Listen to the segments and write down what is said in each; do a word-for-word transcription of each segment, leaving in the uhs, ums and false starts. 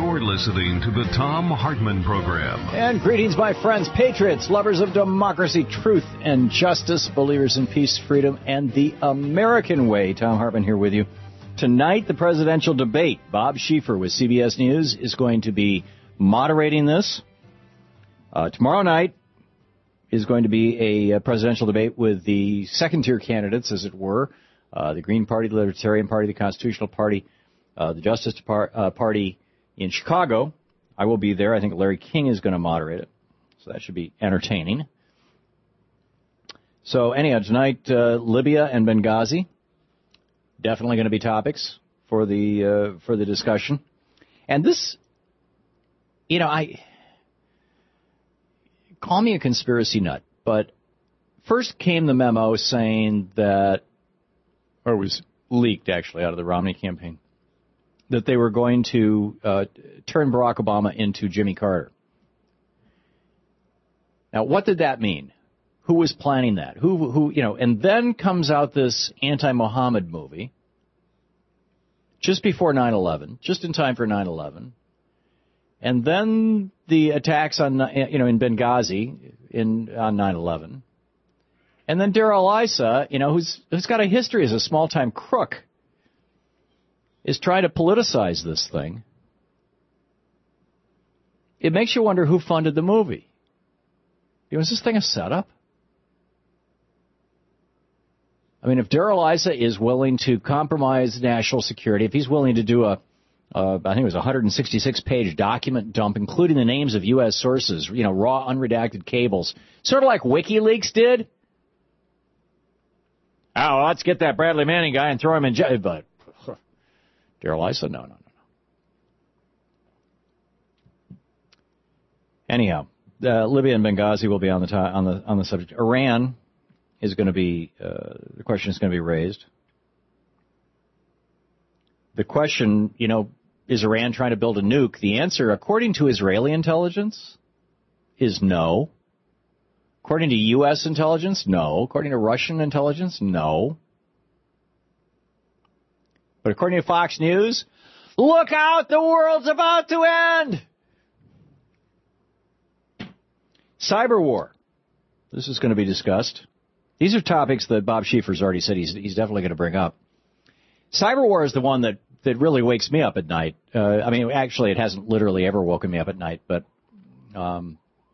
You're listening to the Thom Hartmann Program. And greetings, my friends, patriots, lovers of democracy, truth, and justice, believers in peace, freedom, and the American way. Thom Hartmann here with you. Tonight, the presidential debate. Bob Schieffer with C B S News is going to be moderating this. Uh, tomorrow night is going to be a, a presidential debate with the second-tier candidates, as it were, uh, the Green Party, the Libertarian Party, the Constitutional Party, uh, the Justice Depart- uh, Party in Chicago. I will be there. I think Larry King is going to moderate it, so that should be entertaining. So anyhow, tonight, uh, Libya and Benghazi, definitely going to be topics for the uh, for the discussion. And this, you know, I... Call me a conspiracy nut, but first came the memo saying that, or it was leaked actually out of the Romney campaign, that they were going to uh, turn Barack Obama into Jimmy Carter. Now, what did that mean? Who was planning that? Who, who, you know, and then comes out this anti-Mohammed movie just before nine eleven, just in time for nine eleven. And then the attacks on, you know, in Benghazi in on nine eleven. And then Darrell Issa, you know, who's who's got a history as a small-time crook, is trying to politicize this thing. It makes you wonder who funded the movie. You know, is this thing a setup? I mean, if Darrell Issa is willing to compromise national security, if he's willing to do a Uh, I think it was a one hundred sixty-six page document dump, including the names of U S sources, you know, raw, unredacted cables, sort of like WikiLeaks did. Oh, let's get that Bradley Manning guy and throw him in jail. But Darrell Issa, no, no, no, no. Anyhow, uh, Libya and Benghazi will be on the to- on the on the subject. Iran is going to be uh, the question is going to be raised. The question, you know, is Iran trying to build a nuke? The answer, according to Israeli intelligence, is no. According to U S intelligence, no. According to Russian intelligence, no. But according to Fox News, look out, the world's about to end! Cyber war. This is going to be discussed. These are topics that Bob Schieffer's already said he's, he's definitely going to bring up. Cyber war is the one that, that really wakes me up at night. Uh, I mean, actually, it hasn't literally ever woken me up at night, but um,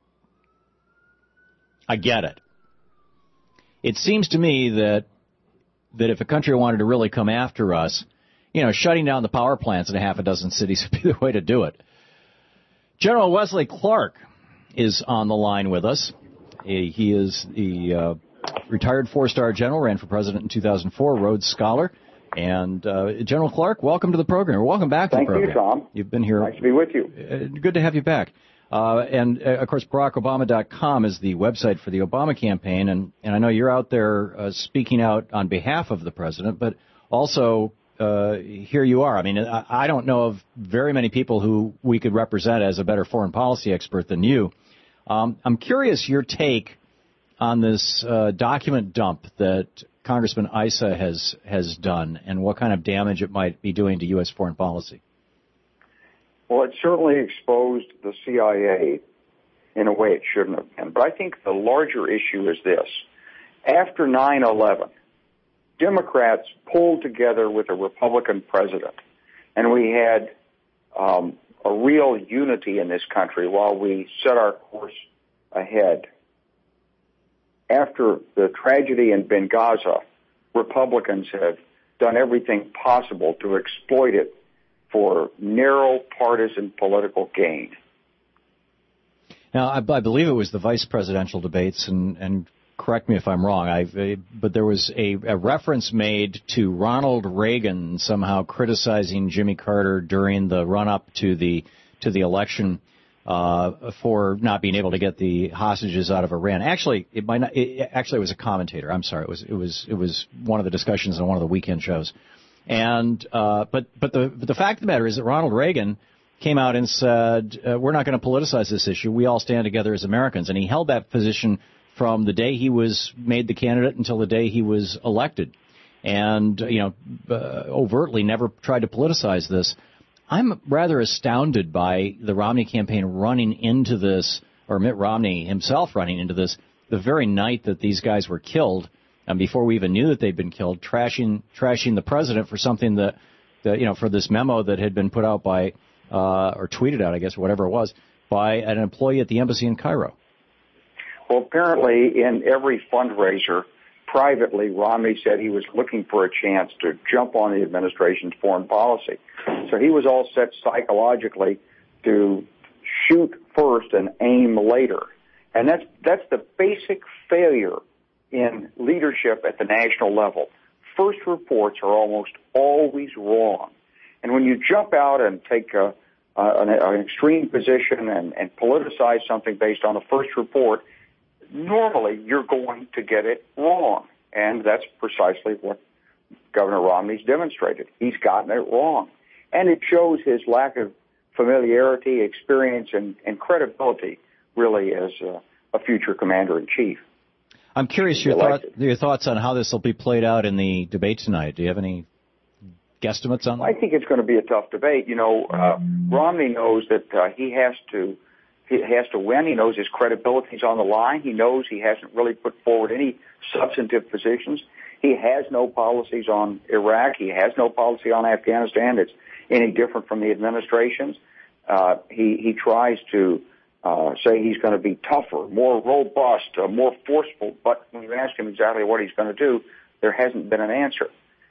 I get it. It seems to me that that if a country wanted to really come after us, you know, shutting down the power plants in a half a dozen cities would be the way to do it. General Wesley Clark is on the line with us. He is the uh, retired four-star general, ran for president in two thousand four, Rhodes Scholar. And uh, General Clark, welcome to the program. Welcome back to Thank the program. Thank you, Tom. You've been here. Nice to be with you. Uh, good to have you back. Uh, and, uh, of course, Barack Obama dot com is the website for the Obama campaign. And, and I know you're out there uh, speaking out on behalf of the president, but also uh, here you are. I mean, I, I don't know of very many people who we could represent as a better foreign policy expert than you. Um, I'm curious your take on this uh, document dump that Congressman Issa has has done, and what kind of damage it might be doing to U S foreign policy. Well, it certainly exposed the C I A in a way it shouldn't have been. But I think the larger issue is this. After nine eleven, Democrats pulled together with a Republican president, and we had um, a real unity in this country while we set our course ahead. After the tragedy in Benghazi, Republicans have done everything possible to exploit it for narrow partisan political gain. Now, I, I believe it was the vice presidential debates, and, and correct me if I'm wrong, I, but there was a, a reference made to Ronald Reagan somehow criticizing Jimmy Carter during the run-up to the to the election uh, for not being able to get the hostages out of Iran. Actually, it might not. It, actually, it was a commentator. I'm sorry. It was it was it was one of the discussions on one of the weekend shows. And uh, but but the but the fact of the matter is that Ronald Reagan came out and said, uh, we're not going to politicize this issue. We all stand together as Americans. And he held that position from the day he was made the candidate until the day he was elected. And, you know, uh, overtly never tried to politicize this. I'm rather astounded by the Romney campaign running into this, or Mitt Romney himself running into this, the very night that these guys were killed, and before we even knew that they'd been killed, trashing trashing the president for something that, that you know, for this memo that had been put out by, uh, or tweeted out, I guess, whatever it was, by an employee at the embassy in Cairo. Well, apparently in every fundraiser, privately, Romney said he was looking for a chance to jump on the administration's foreign policy. So he was all set psychologically to shoot first and aim later. And that's that's the basic failure in leadership at the national level. First reports are almost always wrong. And when you jump out and take a, a, an, an extreme position and, and politicize something based on a first report, normally you're going to get it wrong. And that's precisely what Governor Romney's demonstrated. He's gotten it wrong. And it shows his lack of familiarity, experience, and, and credibility, really, as a, a future commander-in-chief. I'm curious your, thought, your thoughts on how this will be played out in the debate tonight. Do you have any guesstimates on that? I think it's going to be a tough debate. You know, uh, Romney knows that uh, he has to he has to win. He knows his credibility is on the line. He knows he hasn't really put forward any substantive positions. He has no policies on Iraq. He has no policy on Afghanistan that's any different from the administration's. Uh, he, he tries to uh, say he's going to be tougher, more robust, uh, more forceful, but when you ask him exactly what he's going to do, there hasn't been an answer.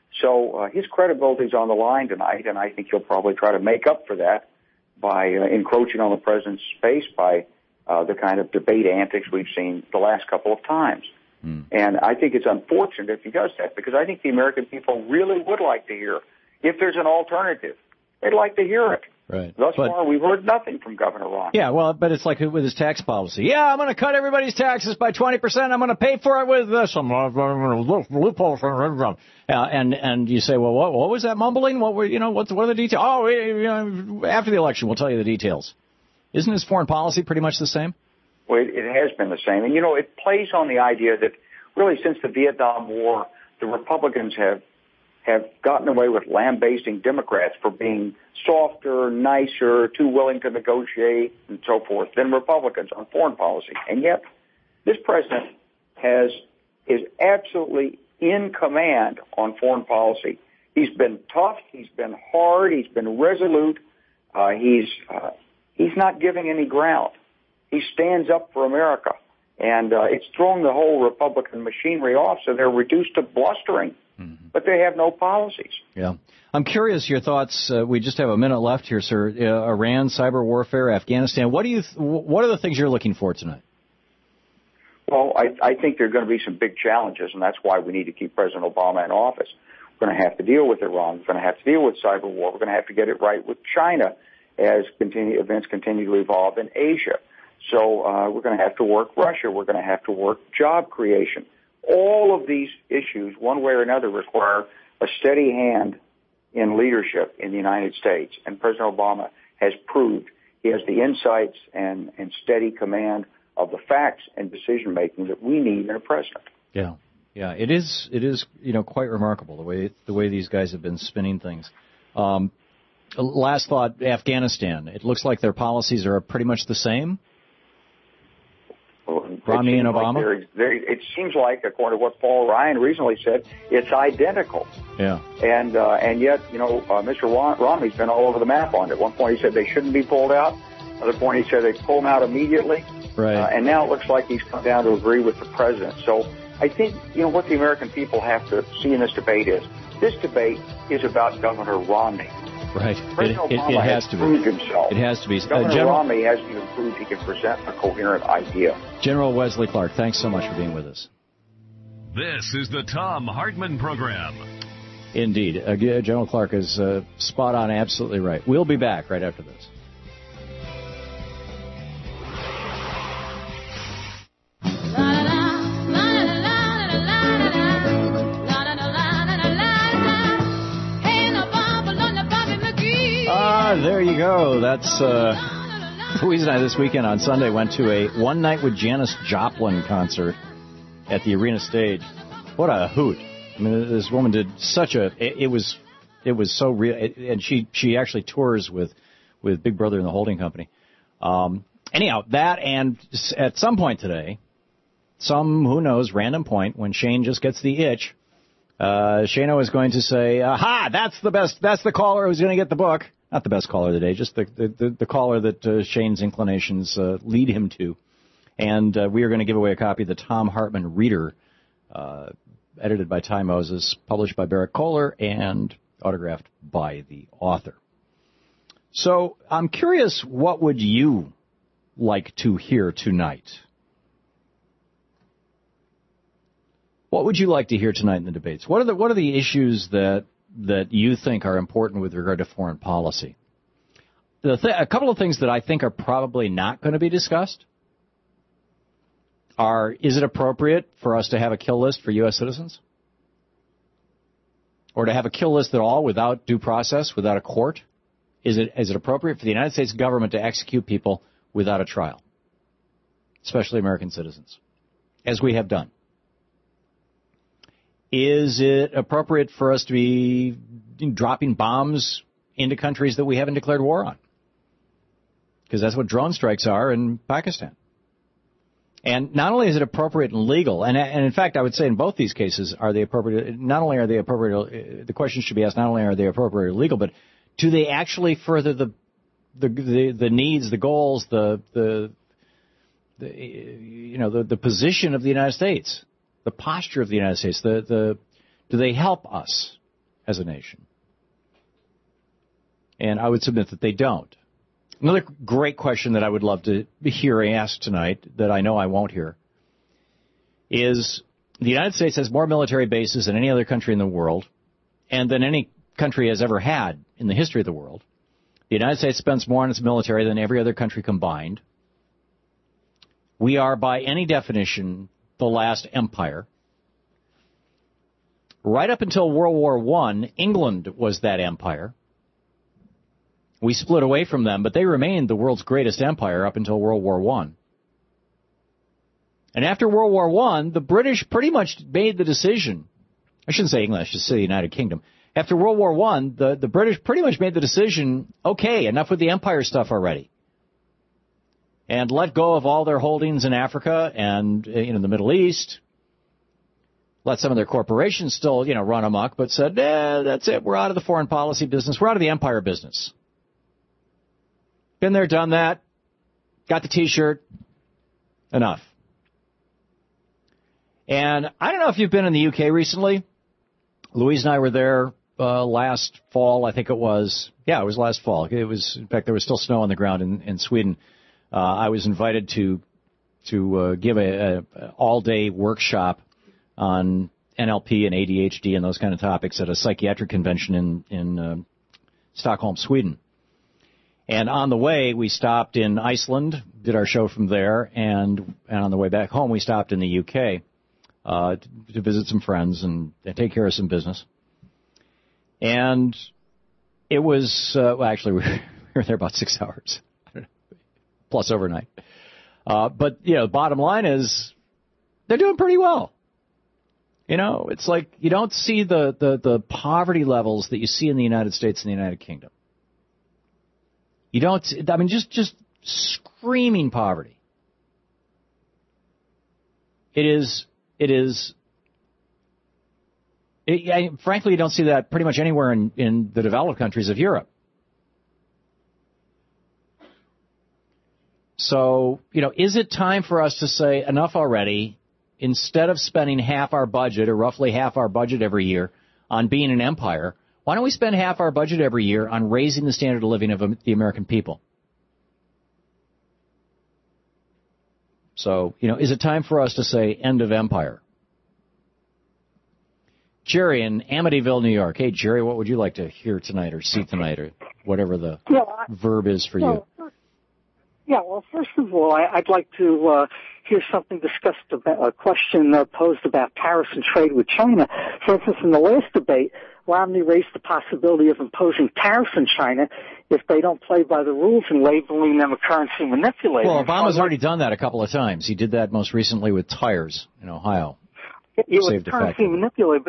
So uh, his credibility is on the line tonight, and I think he'll probably try to make up for that by uh, encroaching on the president's space by uh, the kind of debate antics we've seen the last couple of times. Mm. And I think it's unfortunate if he does that, because I think the American people really would like to hear, if there's an alternative, they'd like to hear it. Right. Thus but, far, we've heard nothing from Governor Romney. Yeah, well, but it's like with his tax policy. Yeah, I'm going to cut everybody's taxes by twenty percent. I'm going to pay for it with this. I'm going to loophole. Uh, and and you say, well, what, what was that mumbling? What were you know? What, what are the details? Oh, you know, after the election, we'll tell you the details. Isn't his foreign policy pretty much the same? Well, it, it has been the same, and you know, it plays on the idea that really since the Vietnam War, the Republicans have have gotten away with lambasting Democrats for being softer, nicer, too willing to negotiate, and so forth than Republicans on foreign policy. And yet, this president has is absolutely in command on foreign policy. He's been tough. He's been hard. He's been resolute. Uh, he's uh, he's not giving any ground. He stands up for America, and uh, it's thrown the whole Republican machinery off. So they're reduced to blustering. Mm-hmm. But they have no policies. Yeah. I'm curious your thoughts. Uh, we just have a minute left here, sir. Uh, Iran, cyber warfare, Afghanistan. What do you? Th- what are the things you're looking for tonight? Well, I, I think there are going to be some big challenges, and that's why we need to keep President Obama in office. We're going to have to deal with Iran. We're going to have to deal with cyber war. We're going to have to get it right with China as continue, events continue to evolve in Asia. So uh, we're going to have to work Russia. We're going to have to work job creation. All of these issues, one way or another, require a steady hand in leadership in the United States. And President Obama has proved he has the insights and, and steady command of the facts and decision-making that we need in a president. Yeah. Yeah, it is, it is, you know, quite remarkable the way, the way these guys have been spinning things. Um, last thought, Afghanistan. It looks like their policies are pretty much the same. Romney and Obama? Like they're, they're, it seems like, according to what Paul Ryan recently said, it's identical. Yeah. And uh, and yet, you know, uh, Mister Rom- Romney's been all over the map on it. At one point he said they shouldn't be pulled out. Another point he said they pull them out immediately. Right. Uh, and now it looks like he's come down to agree with the president. So I think, you know, what the American people have to see in this debate is this debate is about Governor Romney. Right. President it, Obama it, it has has to proved be. himself. It has to be. Governor uh, General, Romney hasn't even proved he can present a coherent idea. General Wesley Clark, thanks so much for being with us. This is the Thom Hartmann Program. Indeed. Uh, General Clark is uh, spot on, absolutely right. We'll be back right after this. Ah, there you go. That's uh, Louise and I this weekend on Sunday went to a One Night with Janis Joplin concert at the Arena Stage. What a hoot. I mean, this woman did such a, it, it was It was so real, and she she actually tours with with Big Brother and the holding company. Um, anyhow, that and at some point today, some who knows random point when Shane just gets the itch, uh, Shano is going to say, "Aha! That's the best. That's the caller who's going to get the book." Not the best caller of the day, just the the, the, the caller that uh, Shane's inclinations uh, lead him to. And uh, we are going to give away a copy of the Thom Hartmann Reader, uh, edited by Ty Moses, published by Barrett Kohler, and autographed by the author. So I'm curious, what would you like to hear tonight? What would you like to hear tonight in the debates? What are the what are the issues that that you think are important with regard to foreign policy? The th- a couple of things that I think are probably not going to be discussed are, is it appropriate for us to have a kill list for U S citizens? Or to have a kill list at all without due process, without a court? Is it is it appropriate for the United States government to execute people without a trial, especially American citizens, as we have done? Is it appropriate for us to be dropping bombs into countries that we haven't declared war on? Because that's what drone strikes are in Pakistan. And not only is it appropriate and legal, and, and in fact, I would say in both these cases, are they appropriate? Not only are they appropriate, the question should be asked, not only are they appropriate or legal, but do they actually further the the the, the needs, the goals, the the, the you know the, the position of the United States, the posture of the United States? The the do they help us as a nation? And I would submit that they don't. Another great question that I would love to hear asked tonight, that I know I won't hear, is the United States has more military bases than any other country in the world, and than any country has ever had in the history of the world. The United States spends more on its military than every other country combined. We are, by any definition, the last empire. Right up until World War One, England was that empire. We split away from them, but they remained the world's greatest empire up until World War One. And after World War One, the British pretty much made the decision. I shouldn't say England, I should say the United Kingdom. After World War One, the, the British pretty much made the decision, okay, enough with the empire stuff already. And let go of all their holdings in Africa and you know, the Middle East. Let some of their corporations still, you know, run amok, but said, eh, that's it, we're out of the foreign policy business, we're out of the empire business. Been there, done that, got the T-shirt, enough. And I don't know if you've been in the U K recently. Louise and I were there uh, last fall, I think it was. Yeah, it was last fall. It was, in fact, there was still snow on the ground in, in Sweden. Uh, I was invited to to uh, give a, a all-day workshop on N L P and A D H D and those kind of topics at a psychiatric convention in in uh, Stockholm, Sweden. And on the way, we stopped in Iceland, did our show from there, and, and on the way back home, we stopped in the U K uh, to, to visit some friends and, and take care of some business. And it was, uh, well, actually, we were there about six hours, plus overnight. Uh, but, you know, bottom line is they're doing pretty well. You know, it's like you don't see the, the, the poverty levels that you see in the United States and the United Kingdom. You don't, I mean, just, just screaming poverty. It is, it is, it, I, frankly, you don't see that pretty much anywhere in, in the developed countries of Europe. So, you know, is it time for us to say enough already? Instead of spending half our budget, or roughly half our budget every year, on being an empire, why don't we spend half our budget every year on raising the standard of living of the American people? So, you know, is it time for us to say end of empire? Jerry in Amityville, New York. Hey, Jerry, what would you like to hear tonight or see tonight or whatever the yeah, I, verb is for well, you? Yeah, well, first of all, I, I'd like to uh, hear something discussed about a question uh, posed about tariffs and trade with China. For instance, in the last debate, Romney raised the possibility of imposing tariffs on China if they don't play by the rules and labeling them a currency manipulator. Well, Obama's already done that a couple of times. He did that most recently with tires in Ohio. It was currency manipulator, but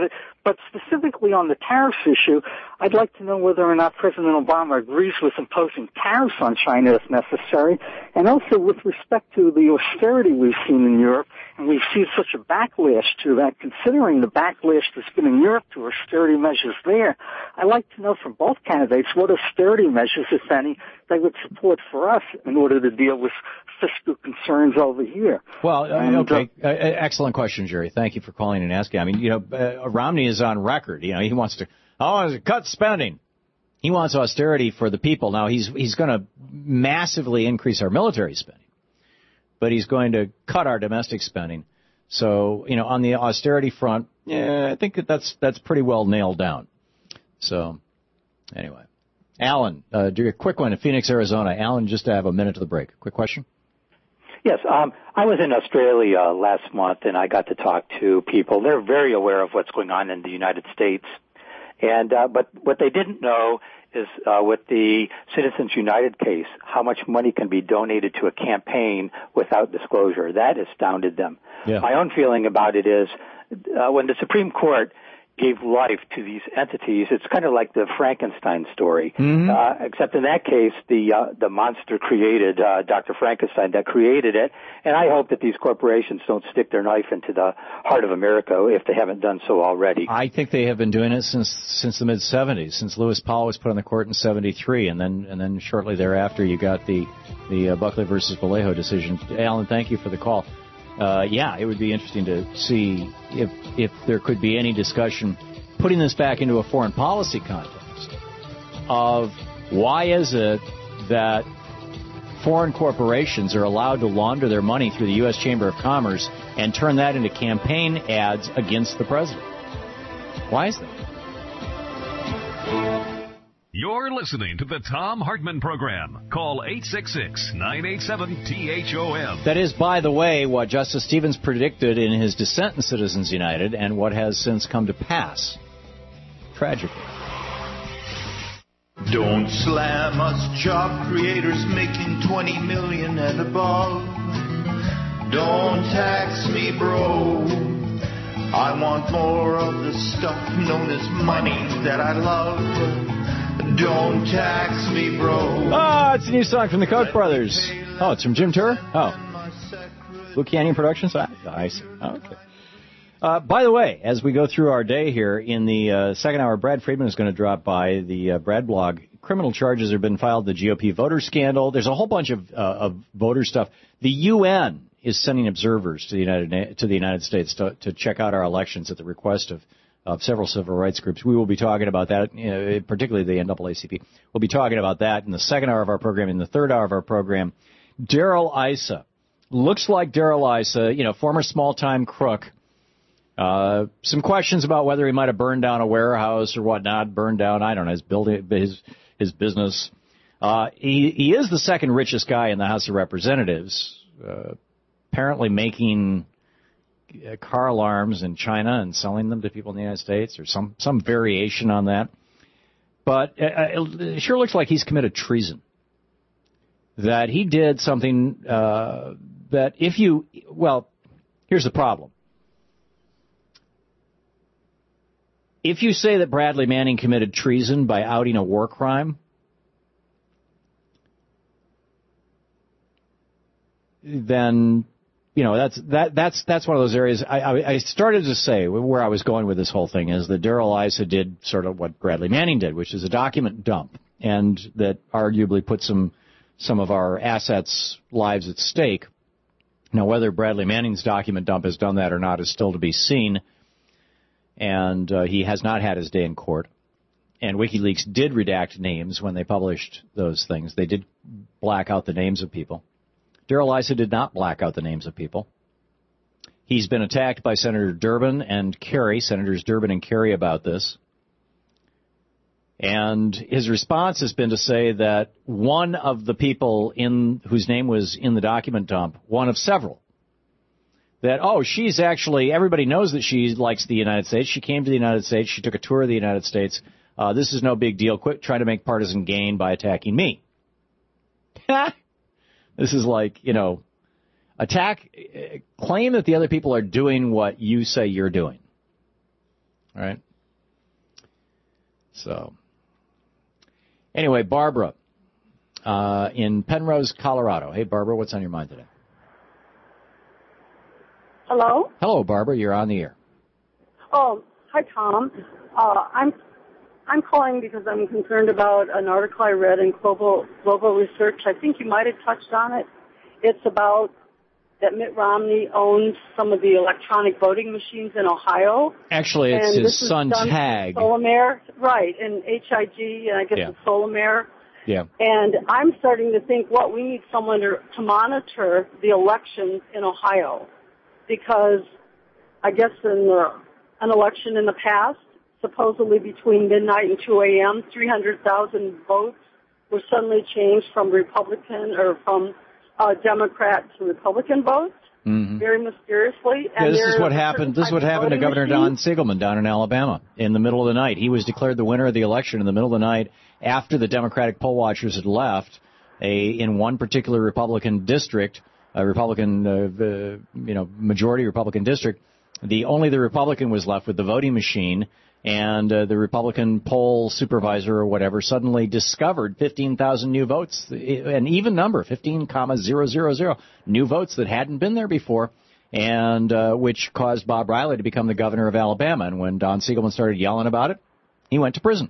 But specifically on the tariffs issue, I'd like to know whether or not President Obama agrees with imposing tariffs on China if necessary, and also with respect to the austerity we've seen in Europe, and we've seen such a backlash to that, considering the backlash there's been in Europe to austerity measures there. I'd like to know from both candidates what austerity measures, if any, they would support for us in order to deal with fiscal concerns over here. Well, and, okay, uh, excellent question, Jerry. Thank you for calling and asking. I mean, you know, uh, Romney is on record. You know, he wants to, oh, cut spending. He wants austerity for the people. Now, he's he's going to massively increase our military spending, but he's going to cut our domestic spending. So, you know, on the austerity front, yeah, I think that that's that's pretty well nailed down. So, anyway. Alan, uh, do a quick one in Phoenix, Arizona. Alan, just to have a minute to the break. Quick question. Yes, um, I was in Australia last month, and I got to talk to people. They're very aware of what's going on in the United States, and uh, but what they didn't know is uh, with the Citizens United case, how much money can be donated to a campaign without disclosure. That astounded them. Yeah. My own feeling about it is uh, when the Supreme Court gave life to these entities, it's kind of like the Frankenstein story, mm-hmm. uh, except in that case, the uh, the monster created uh, Doctor Frankenstein that created it, and I hope that these corporations don't stick their knife into the heart of America if they haven't done so already. I think they have been doing it since since the mid seventies, since Lewis Powell was put on the court in seventy-three, and then and then shortly thereafter you got the the uh, Buckley versus Vallejo decision. Alan, thank you for the call. Uh, yeah, it would be interesting to see if if there could be any discussion, putting this back into a foreign policy context, of why is it that foreign corporations are allowed to launder their money through the U S Chamber of Commerce and turn that into campaign ads against the president? Why is that? You're listening to the Thom Hartmann Program. Call eight six six, nine eight seven, T H O M. That is, by the way, what Justice Stevens predicted in his dissent in Citizens United and what has since come to pass. Tragically. Don't slam us job creators making twenty million and above. Don't tax me, bro. I want more of the stuff known as money that I love. Don't tax me, bro. Oh, it's a new song from the Koch brothers. Oh, it's from Jim Turr? Oh. Blue Canyon Productions? I, I see. Oh, okay. Uh, by the way, as we go through our day here, in the uh, second hour, Brad Friedman is going to drop by the uh, Brad blog. Criminal charges have been filed, the G O P voter scandal. There's a whole bunch of, uh, of voter stuff. The U N is sending observers to the United to the United States to, to check out our elections at the request of of several civil rights groups. We will be talking about that, you know, particularly the N double A C P. We'll be talking about that in the second hour of our program. In the third hour of our program, Darrell Issa. Looks like Darrell Issa, you know, former small-time crook. Uh, some questions about whether he might have burned down a warehouse or whatnot, burned down, I don't know, his building, his, his business. Uh, he, he is the second richest guy in the House of Representatives, uh, apparently making car alarms in China and selling them to people in the United States, or some, some variation on that. But it sure looks like he's committed treason. That he did something uh, that if you, well, here's the problem. If you say that Bradley Manning committed treason by outing a war crime, then you know, that's that that's that's one of those areas. I, I, I started to say where I was going with this whole thing is that Darrell Issa did sort of what Bradley Manning did, which is a document dump, and that arguably put some some of our assets' lives at stake. Now, whether Bradley Manning's document dump has done that or not is still to be seen, and uh, he has not had his day in court. And WikiLeaks did redact names when they published those things. They did black out the names of people. Darrell Issa did not black out the names of people. He's been attacked by Senator Durbin and Kerry, Senators Durbin and Kerry, about this. And his response has been to say that one of the people in whose name was in the document dump, one of several, that, oh, she's actually, everybody knows that she likes the United States. She came to the United States. She took a tour of the United States. Uh, this is no big deal. Quit trying to make partisan gain by attacking me. This is like, you know, attack, claim that the other people are doing what you say you're doing. All right? So, anyway, Barbara uh, in Penrose, Colorado. Hey, Barbara, what's on your mind today? Hello? Hello, Barbara. You're on the air. Oh, hi, Tom. Uh, I'm I'm calling because I'm concerned about an article I read in Global, Global Research. I think you might have touched on it. It's about that Mitt Romney owns some of the electronic voting machines in Ohio. Actually, it's and his son, Tag. Solamare, right, and H I G, and I guess yeah. it's Solamare. Yeah. And I'm starting to think, what, we need someone to, to monitor the elections in Ohio. Because I guess in the, an election in the past, supposedly between midnight and two a.m., three hundred thousand votes were suddenly changed from Republican or from uh, Democrat to Republican votes, mm-hmm. very mysteriously. And yeah, this is what happened. happened. This is what happened to Governor Don Siegelman down in Alabama in the middle of the night. He was declared the winner of the election in the middle of the night after the Democratic poll watchers had left. A in one particular Republican district, a Republican, uh, uh, you know, majority Republican district, the only the Republican was left with the voting machine. And uh, the Republican poll supervisor or whatever suddenly discovered fifteen thousand new votes, an even number, fifteen thousand new votes that hadn't been there before, and uh, which caused Bob Riley to become the governor of Alabama. And when Don Siegelman started yelling about it, he went to prison.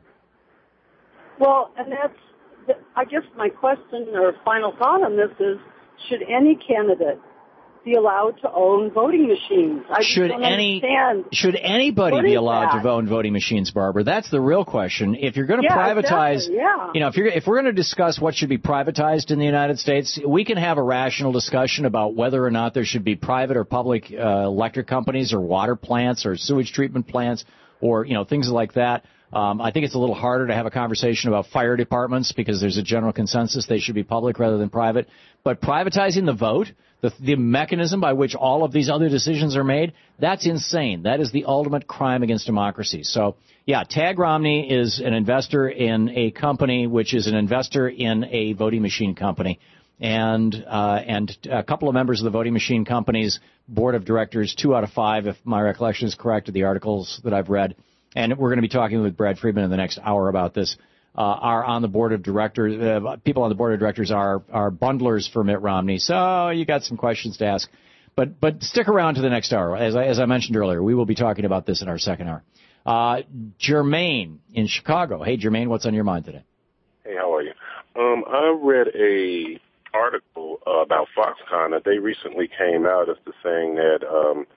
Well, and that's, I guess my question or final thought on this is, should any candidate be allowed to own voting machines? I should don't any understand. Should anybody what be allowed that? to own voting machines, Barbara? That's the real question. If you're going to yeah, privatize, exactly, yeah. you know, if you're if we're going to discuss what should be privatized in the United States, we can have a rational discussion about whether or not there should be private or public uh, electric companies or water plants or sewage treatment plants or, you know, things like that. Um, I think it's a little harder to have a conversation about fire departments because there's a general consensus they should be public rather than private. But privatizing the vote, the, the mechanism by which all of these other decisions are made, that's insane. That is the ultimate crime against democracy. So, yeah, Tag Romney is an investor in a company which is an investor in a voting machine company. And uh, and a couple of members of the voting machine company's board of directors, two out of five, if my recollection is correct, of the articles that I've read, and we're going to be talking with Brad Friedman in the next hour about this, uh, are on the board of directors. Uh, people on the board of directors are are bundlers for Mitt Romney. So you got some questions to ask. But but stick around to the next hour. As I, as I mentioned earlier, we will be talking about this in our second hour. Uh, Jermaine in Chicago. Hey, Jermaine, what's on your mind today? Hey, how are you? Um, I read a article uh, about Foxconn that they recently came out as to saying that um,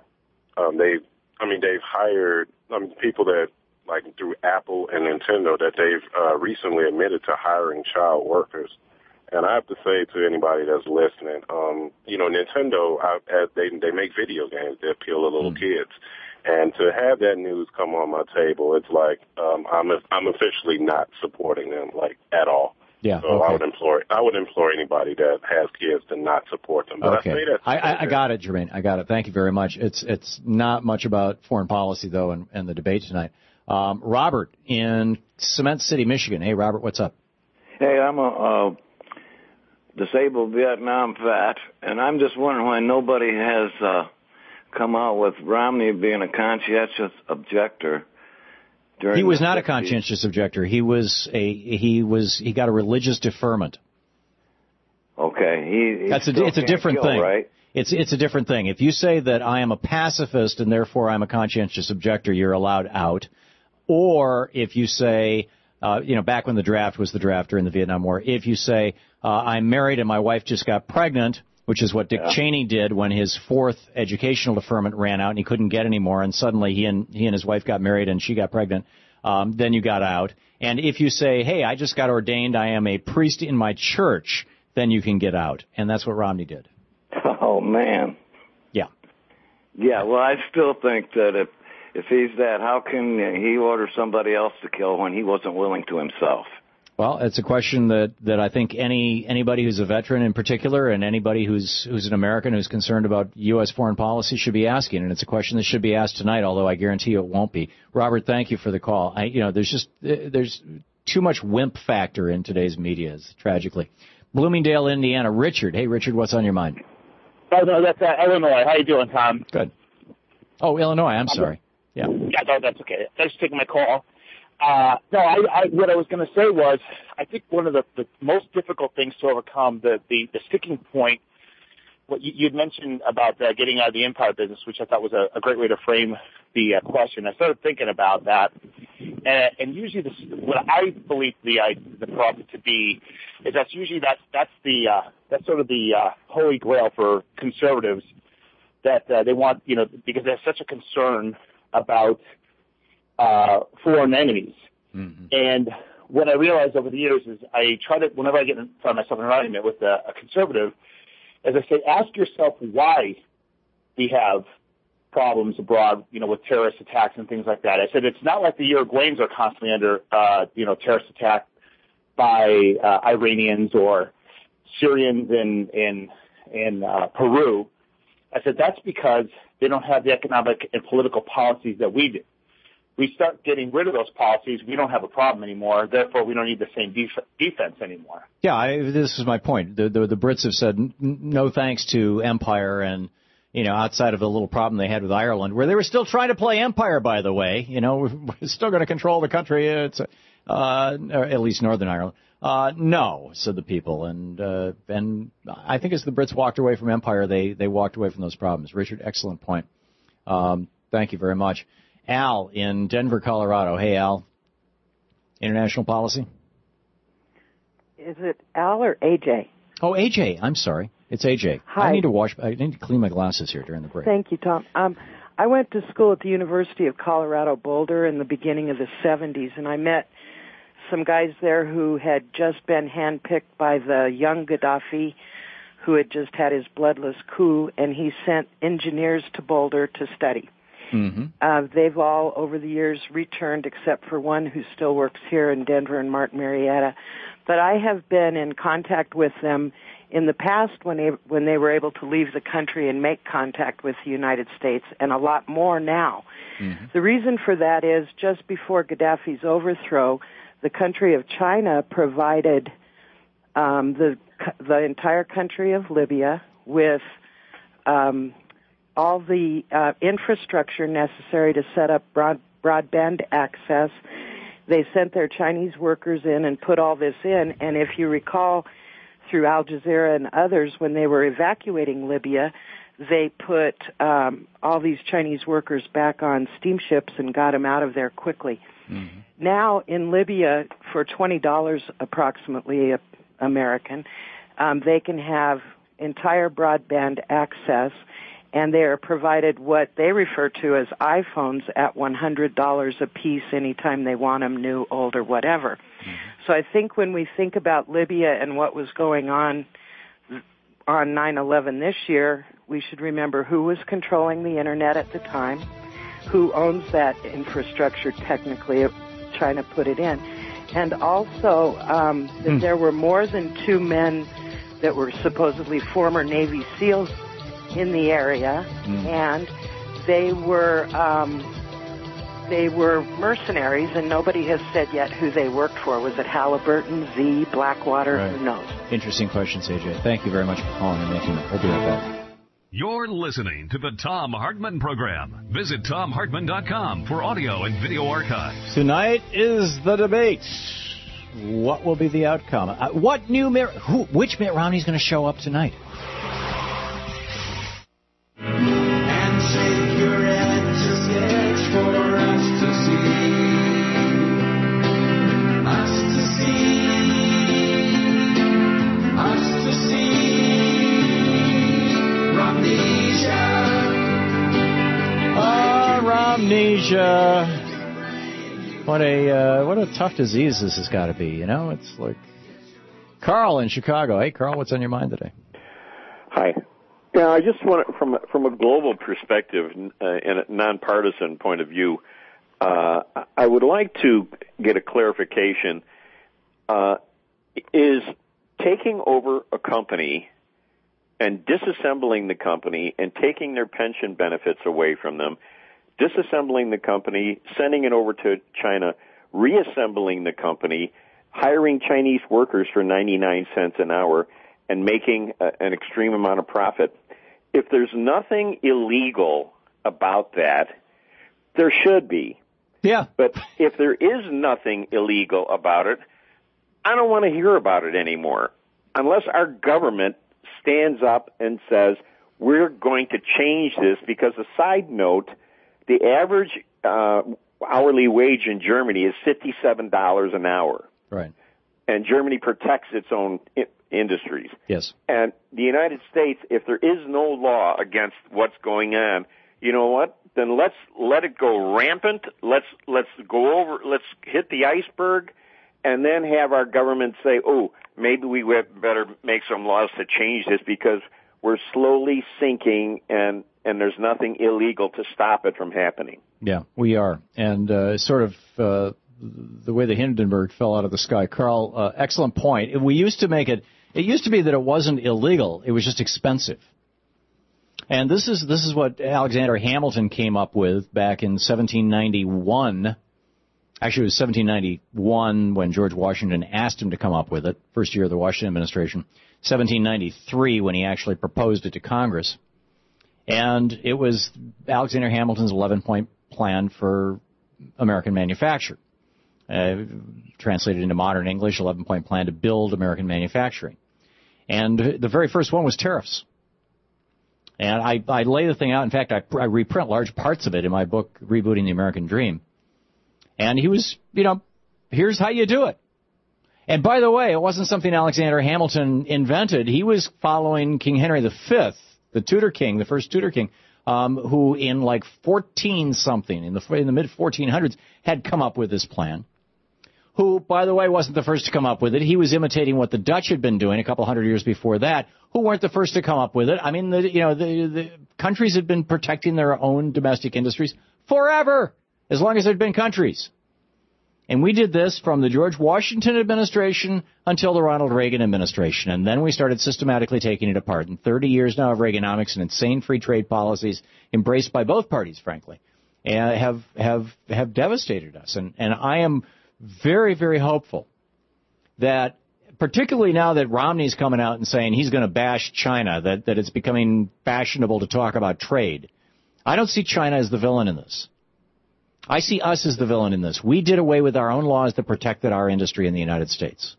um, they, I mean, they've hired um, people that, like through Apple and Nintendo, that they've uh, recently admitted to hiring child workers. And I have to say to anybody that's listening, um, you know, Nintendo, I, as they they make video games that appeal to little mm. kids. And to have that news come on my table, it's like um, I'm I'm officially not supporting them, like, at all. Yeah. So okay. I would implore I would implore anybody that has kids to not support them. But okay. I say that. I, I, I got it, Jermaine. I got it. Thank you very much. It's it's not much about foreign policy though, in, in the debate tonight. Um, Robert in Cement City, Michigan. Hey, Robert, what's up? Hey, I'm a uh, disabled Vietnam vet, and I'm just wondering why nobody has uh, come out with Romney being a conscientious objector. He was not a conscientious objector. He was a he was he got a religious deferment. Okay, he, he that's a it's a different kill, thing. Right? It's it's a different thing. If you say that I am a pacifist and therefore I'm a conscientious objector, you're allowed out. Or if you say, uh, you know, back when the draft was the draft during the Vietnam War, if you say uh, I'm married and my wife just got pregnant, which is what Dick yeah. Cheney did when his fourth educational deferment ran out and he couldn't get any more, and suddenly he and he and his wife got married and she got pregnant, um, then you got out. And if you say, hey, I just got ordained, I am a priest in my church, then you can get out. And that's what Romney did. Oh, man. Yeah. Yeah, well, I still think that if, if he's that, how can he order somebody else to kill when he wasn't willing to himself? Well, it's a question that, that I think any anybody who's a veteran in particular and anybody who's who's an American who's concerned about U S foreign policy should be asking, and it's a question that should be asked tonight, although I guarantee you it won't be. Robert, thank you for the call. I, you know, there's just there's too much wimp factor in today's media, tragically. Bloomingdale, Indiana. Richard. Hey, Richard, what's on your mind? Oh, no, that's uh, Illinois. How you doing, Tom? Good. Oh, Illinois. I'm sorry. Yeah. Yeah, no, that's okay. Thanks for taking my call. Uh, no, I, I, what I was going to say was, I think one of the, the most difficult things to overcome, the, the, the sticking point, what you, you'd mentioned about uh, getting out of the empire business, which I thought was a, a great way to frame the uh, question. I started thinking about that, and, and usually this, what I believe the uh, the problem to be is that's usually that's that's the uh, that's sort of the uh, holy grail for conservatives, that uh, they want, you know, because there's such a concern about uh, foreign enemies. Mm-hmm. And what I realized over the years is I try to, whenever I get in, find myself in an argument with a, a conservative, as I say, ask yourself why we have problems abroad, you know, with terrorist attacks and things like that. I said, it's not like the Uruguayans are constantly under, uh, you know, terrorist attack by uh, Iranians or Syrians in, in, in uh, Peru. I said, that's because they don't have the economic and political policies that we do. We start getting rid of those policies, we don't have a problem anymore. Therefore, we don't need the same def- defense anymore. Yeah, I, this is my point. The, the, the Brits have said n- no thanks to empire, and, you know, outside of the little problem they had with Ireland, where they were still trying to play empire, by the way. You know, we're still going to control the country, it's, uh, or at least Northern Ireland. Uh, no, said the people. And, uh, and I think as the Brits walked away from empire, they, they walked away from those problems. Richard, excellent point. Um, thank you very much. Al in Denver, Colorado. Hey, Al. International policy? Is it Al or A J? Oh, A J. I'm sorry. It's A J. Hi. I need to wash. I need to clean my glasses here during the break. Thank you, Tom. Um, I went to school at the University of Colorado Boulder in the beginning of the seventies, and I met some guys there who had just been handpicked by the young Gaddafi, who had just had his bloodless coup, and he sent engineers to Boulder to study. Mm-hmm. Uh, they've all, over the years, returned except for one who still works here in Denver and Martin Marietta. But I have been in contact with them in the past when they, when they were able to leave the country and make contact with the United States, and a lot more now. Mm-hmm. The reason for that is just before Gaddafi's overthrow, the country of China provided um, the the entire country of Libya with um, all the uh, infrastructure necessary to set up broad, broadband access. They sent their Chinese workers in and put all this in, and if you recall, through Al Jazeera and others, when they were evacuating Libya, they put um, all these Chinese workers back on steamships and got them out of there quickly. Mm-hmm. Now, in Libya, for twenty dollars approximately uh, American, um, they can have entire broadband access, and they are provided what they refer to as iPhones at one hundred dollars a piece anytime they want them, new, old, or whatever. Mm-hmm. So I think when we think about Libya and what was going on on nine eleven this year, we should remember who was controlling the Internet at the time, who owns that infrastructure technically. China put it in. And also um, that mm. there were more than two men that were supposedly former Navy SEALs in the area, mm. and they were um, they were mercenaries, and nobody has said yet who they worked for. Was it Halliburton, Z, Blackwater? Right. Who knows? Interesting questions, A J. Thank you very much for calling and making them. We'll be right back. You're listening to the Thom Hartmann Program. Visit Thom Hartmann dot com for audio and video archives. Tonight is the debate. What will be the outcome? Uh, what new Mitt, who, which Mitt Romney is going to show up tonight? And shake your head to sketch for us to see. Us to see. Us to see. Ah, Romnesia. What a uh, what a tough disease this has got to be. You know, it's like Carl in Chicago. Hey, Carl, what's on your mind today? Hi. Yeah, I just want to, from from a global perspective uh, and a nonpartisan point of view, uh, I would like to get a clarification. Uh, is taking over a company and disassembling the company and taking their pension benefits away from them, disassembling the company, sending it over to China, reassembling the company, hiring Chinese workers for ninety-nine cents an hour, and making a, an extreme amount of profit. If there's nothing illegal about that, there should be. Yeah. But if there is nothing illegal about it, I don't want to hear about it anymore. Unless our government stands up and says, we're going to change this, because a side note, the average uh, hourly wage in Germany is fifty-seven dollars an hour. Right. And Germany protects its own I- industries. Yes. And the United States, if there is no law against what's going on, you know what? Then let's let it go rampant. Let's let's go over. Let's hit the iceberg, and then have our government say, "Oh, maybe we better make some laws to change this because we're slowly sinking, and and there's nothing illegal to stop it from happening." Yeah, we are, and uh, sort of uh, the way the Hindenburg fell out of the sky. Carl, uh, excellent point. We used to make it. It used to be that it wasn't illegal; it was just expensive. And this is this is what Alexander Hamilton came up with back in seventeen ninety-one. Actually, it was seventeen ninety-one when George Washington asked him to come up with it, first year of the Washington administration. seventeen ninety-three when he actually proposed it to Congress. And it was Alexander Hamilton's eleven-point plan for American manufacture. Uh, translated into modern English, eleven-point plan to build American manufacturing. And the very first one was tariffs. And I, I lay the thing out. In fact, I, I reprint large parts of it in my book, Rebooting the American Dream. And he was, you know, here's how you do it. And by the way, it wasn't something Alexander Hamilton invented. He was following King Henry the Fifth, the Tudor king, the first Tudor king, um, who in like fourteen something, in the, in the mid fourteen hundreds, had come up with this plan. Who, by the way, wasn't the first to come up with it. He was imitating what the Dutch had been doing a couple hundred years before that, who weren't the first to come up with it. I mean, the, you know, the, the countries had been protecting their own domestic industries forever, as long as there had been countries. And we did this from the George Washington administration until the Ronald Reagan administration. And then we started systematically taking it apart. And thirty years now of Reaganomics and insane free trade policies embraced by both parties, frankly, and have, have, have devastated us. And, and I am very, very hopeful that, particularly now that Romney's coming out and saying he's going to bash China, that, that it's becoming fashionable to talk about trade. I don't see China as the villain in this. I see us as the villain in this. We did away with our own laws that protected our industry in the United States.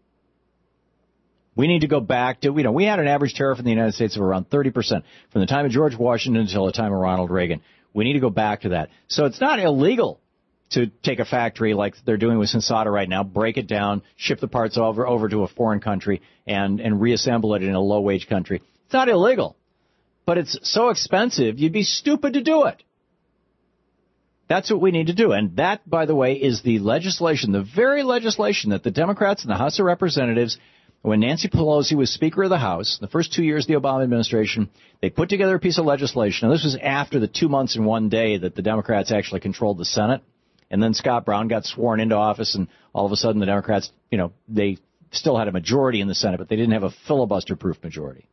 We need to go back to, you know, we had an average tariff in the United States of around thirty percent from the time of George Washington until the time of Ronald Reagan. We need to go back to that. So it's not illegal to take a factory like they're doing with Sensata right now, break it down, ship the parts over over to a foreign country, and, and reassemble it in a low-wage country. It's not illegal, but it's so expensive, you'd be stupid to do it. That's what we need to do. And that, by the way, is the legislation, the very legislation that the Democrats in the House of Representatives, when Nancy Pelosi was Speaker of the House, the first two years of the Obama administration, they put together a piece of legislation. And this was after the two months and one day that the Democrats actually controlled the Senate. And then Scott Brown got sworn into office, and all of a sudden the Democrats, you know, they still had a majority in the Senate, but they didn't have a filibuster-proof majority.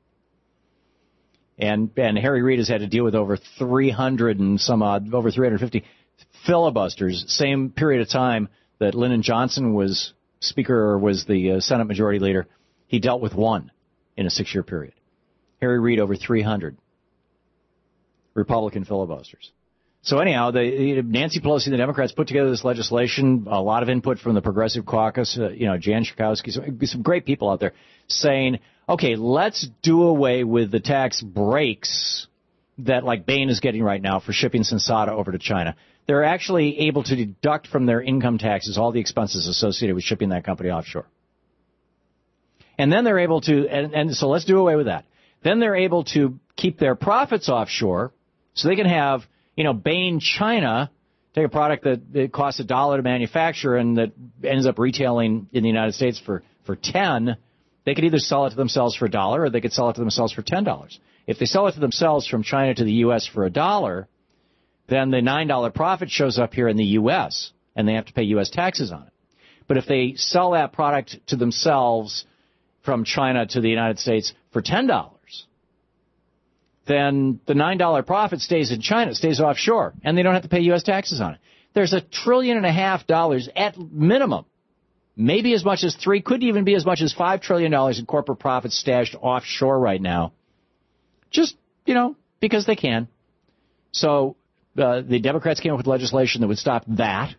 And and Harry Reid has had to deal with over three hundred and some odd, over three hundred fifty filibusters, same period of time that Lyndon Johnson was Speaker or was the uh, Senate Majority Leader. He dealt with one in a six-year period. Harry Reid over three hundred Republican filibusters. So anyhow, the, Nancy Pelosi and the Democrats put together this legislation, a lot of input from the Progressive Caucus, uh, you know, Jan Schakowsky, some, some great people out there saying, okay, let's do away with the tax breaks that like Bain is getting right now for shipping Sensata over to China. They're actually able to deduct from their income taxes all the expenses associated with shipping that company offshore. And then they're able to, and, and so let's do away with that. Then they're able to keep their profits offshore so they can have, you know, Bain China, take a product that it costs a dollar to manufacture and that ends up retailing in the United States for, for ten, they could either sell it to themselves for a dollar or they could sell it to themselves for ten dollars. If they sell it to themselves from China to the U S for a dollar, then the nine dollar profit shows up here in the U S and they have to pay U S taxes on it. But if they sell that product to themselves from China to the United States for ten dollars, then the nine dollar profit stays in China, stays offshore, and they don't have to pay U S taxes on it. There's a trillion and a half dollars at minimum, maybe as much as three, could even be as much as five trillion dollars in corporate profits stashed offshore right now, just, you know, because they can. So Uh, the Democrats came up with legislation that would stop that.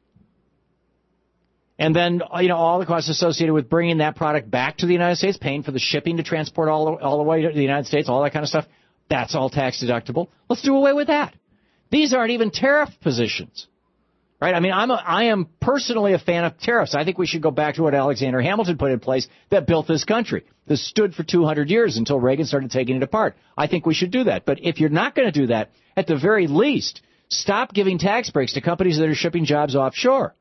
And then, you know, all the costs associated with bringing that product back to the United States, paying for the shipping to transport all, all the way to the United States, all that kind of stuff, that's all tax deductible. Let's do away with that. These aren't even tariff positions, right? I mean, I'm a, I am personally a fan of tariffs. I think we should go back to what Alexander Hamilton put in place that built this country. This stood for two hundred years until Reagan started taking it apart. I think we should do that. But if you're not going to do that, at the very least, stop giving tax breaks to companies that are shipping jobs offshore.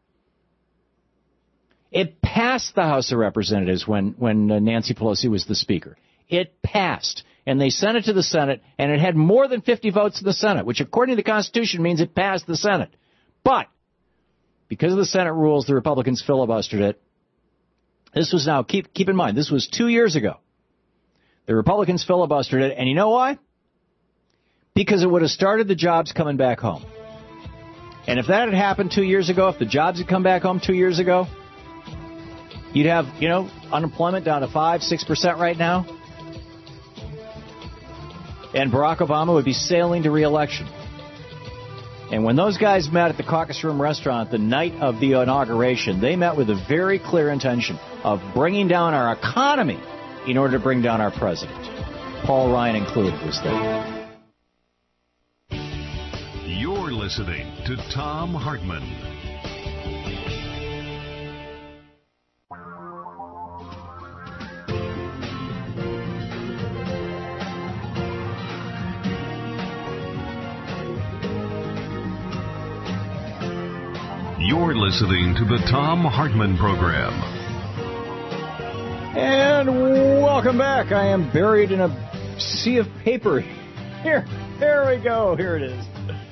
It passed the House of Representatives when, when uh, Nancy Pelosi was the Speaker. It passed, and they sent it to the Senate, and it had more than fifty votes in the Senate, which according to the Constitution means it passed the Senate. But because of the Senate rules, the Republicans filibustered it. This was now, keep, keep in mind, this was two years ago. The Republicans filibustered it, and you know why? Because it would have started the jobs coming back home. And if that had happened two years ago, if the jobs had come back home two years ago, you'd have, you know, unemployment down to five, six percent right now. And Barack Obama would be sailing to re-election. And when those guys met at the Caucus Room restaurant the night of the inauguration, they met with a very clear intention of bringing down our economy in order to bring down our president. Paul Ryan included was there. You're listening to Thom Hartmann. You're listening to the Thom Hartmann Program. And welcome back. I am buried in a sea of paper. Here, there we go. Here it is.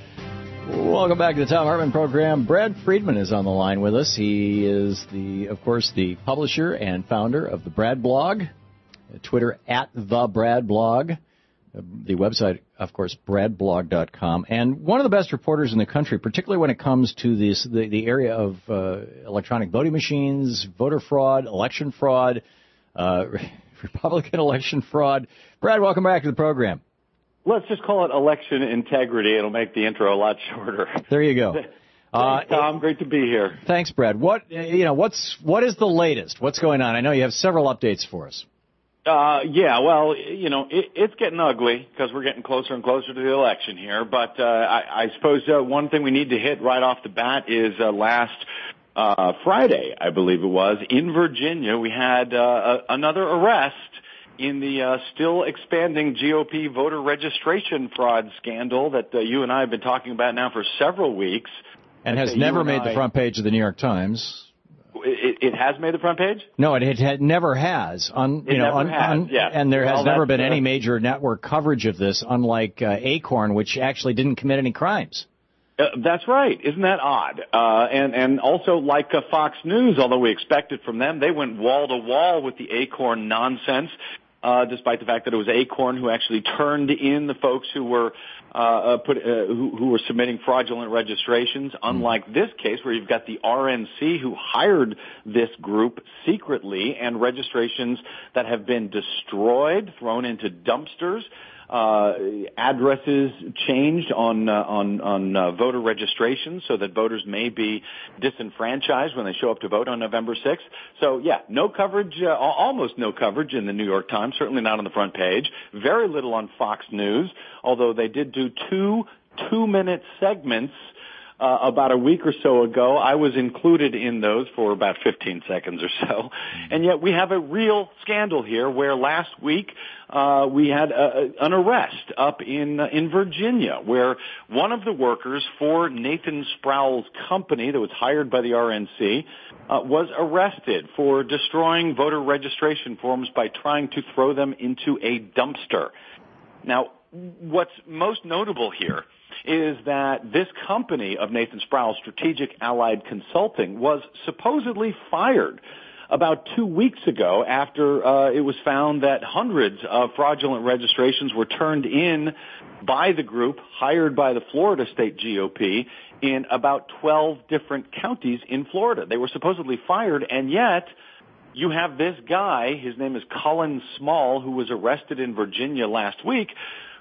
Welcome back to the Thom Hartmann Program. Brad Friedman is on the line with us. He is, the, of course, the publisher and founder of the Brad Blog, Twitter at the Brad Blog. The website, of course, brad blog dot com, and one of the best reporters in the country, particularly when it comes to this, the, the area of uh, electronic voting machines, voter fraud, election fraud, uh, Republican election fraud. Brad, welcome back to the program. Let's just call it election integrity. It'll make the intro a lot shorter. There you go. Thanks, uh, Tom. Great to be here. Thanks, Brad. What you know? What's what is the latest? What's going on? I know you have several updates for us. Uh, yeah, well, you know, it, it's getting ugly because we're getting closer and closer to the election here. But uh, I, I suppose uh, one thing we need to hit right off the bat is uh, last uh, Friday, I believe it was, in Virginia, we had uh, a, another arrest in the uh, still expanding G O P voter registration fraud scandal that uh, you and I have been talking about now for several weeks. And has never made the front page of the New York Times. It, it has made the front page? No, it, it, it never has. On, it you know, never on, has, on, yeah. And there well, has never been uh, any major network coverage of this, unlike uh, Acorn, which actually didn't commit any crimes. Uh, that's right. Isn't that odd? Uh, and, and also like uh, Fox News, although we expected from them, they went wall to wall with the Acorn nonsense. Uh, despite the fact that it was Acorn who actually turned in the folks who were uh, uh, put, uh, who, who were submitting fraudulent registrations. Unlike this case, where you've got the R N C who hired this group secretly, and registrations that have been destroyed, thrown into dumpsters. Uh, addresses changed on uh, on on uh, voter registration so that voters may be disenfranchised when they show up to vote on November sixth. So yeah, no coverage, uh, almost no coverage in the New York Times, certainly not on the front page. Very little on Fox News, although they did do two two-minute segments Uh, about a week or so ago. I was included in those for about fifteen seconds or so. And yet we have a real scandal here where last week uh, we had a, an arrest up in uh, in Virginia where one of the workers for Nathan Sproul's company that was hired by the R N C uh, was arrested for destroying voter registration forms by trying to throw them into a dumpster. Now, what's most notable here is that this company of Nathan Sproul, Strategic Allied Consulting, was supposedly fired about two weeks ago after uh, it was found that hundreds of fraudulent registrations were turned in by the group hired by the Florida State G O P in about twelve different counties in Florida. They were supposedly fired, and yet you have this guy, his name is Colin Small, who was arrested in Virginia last week,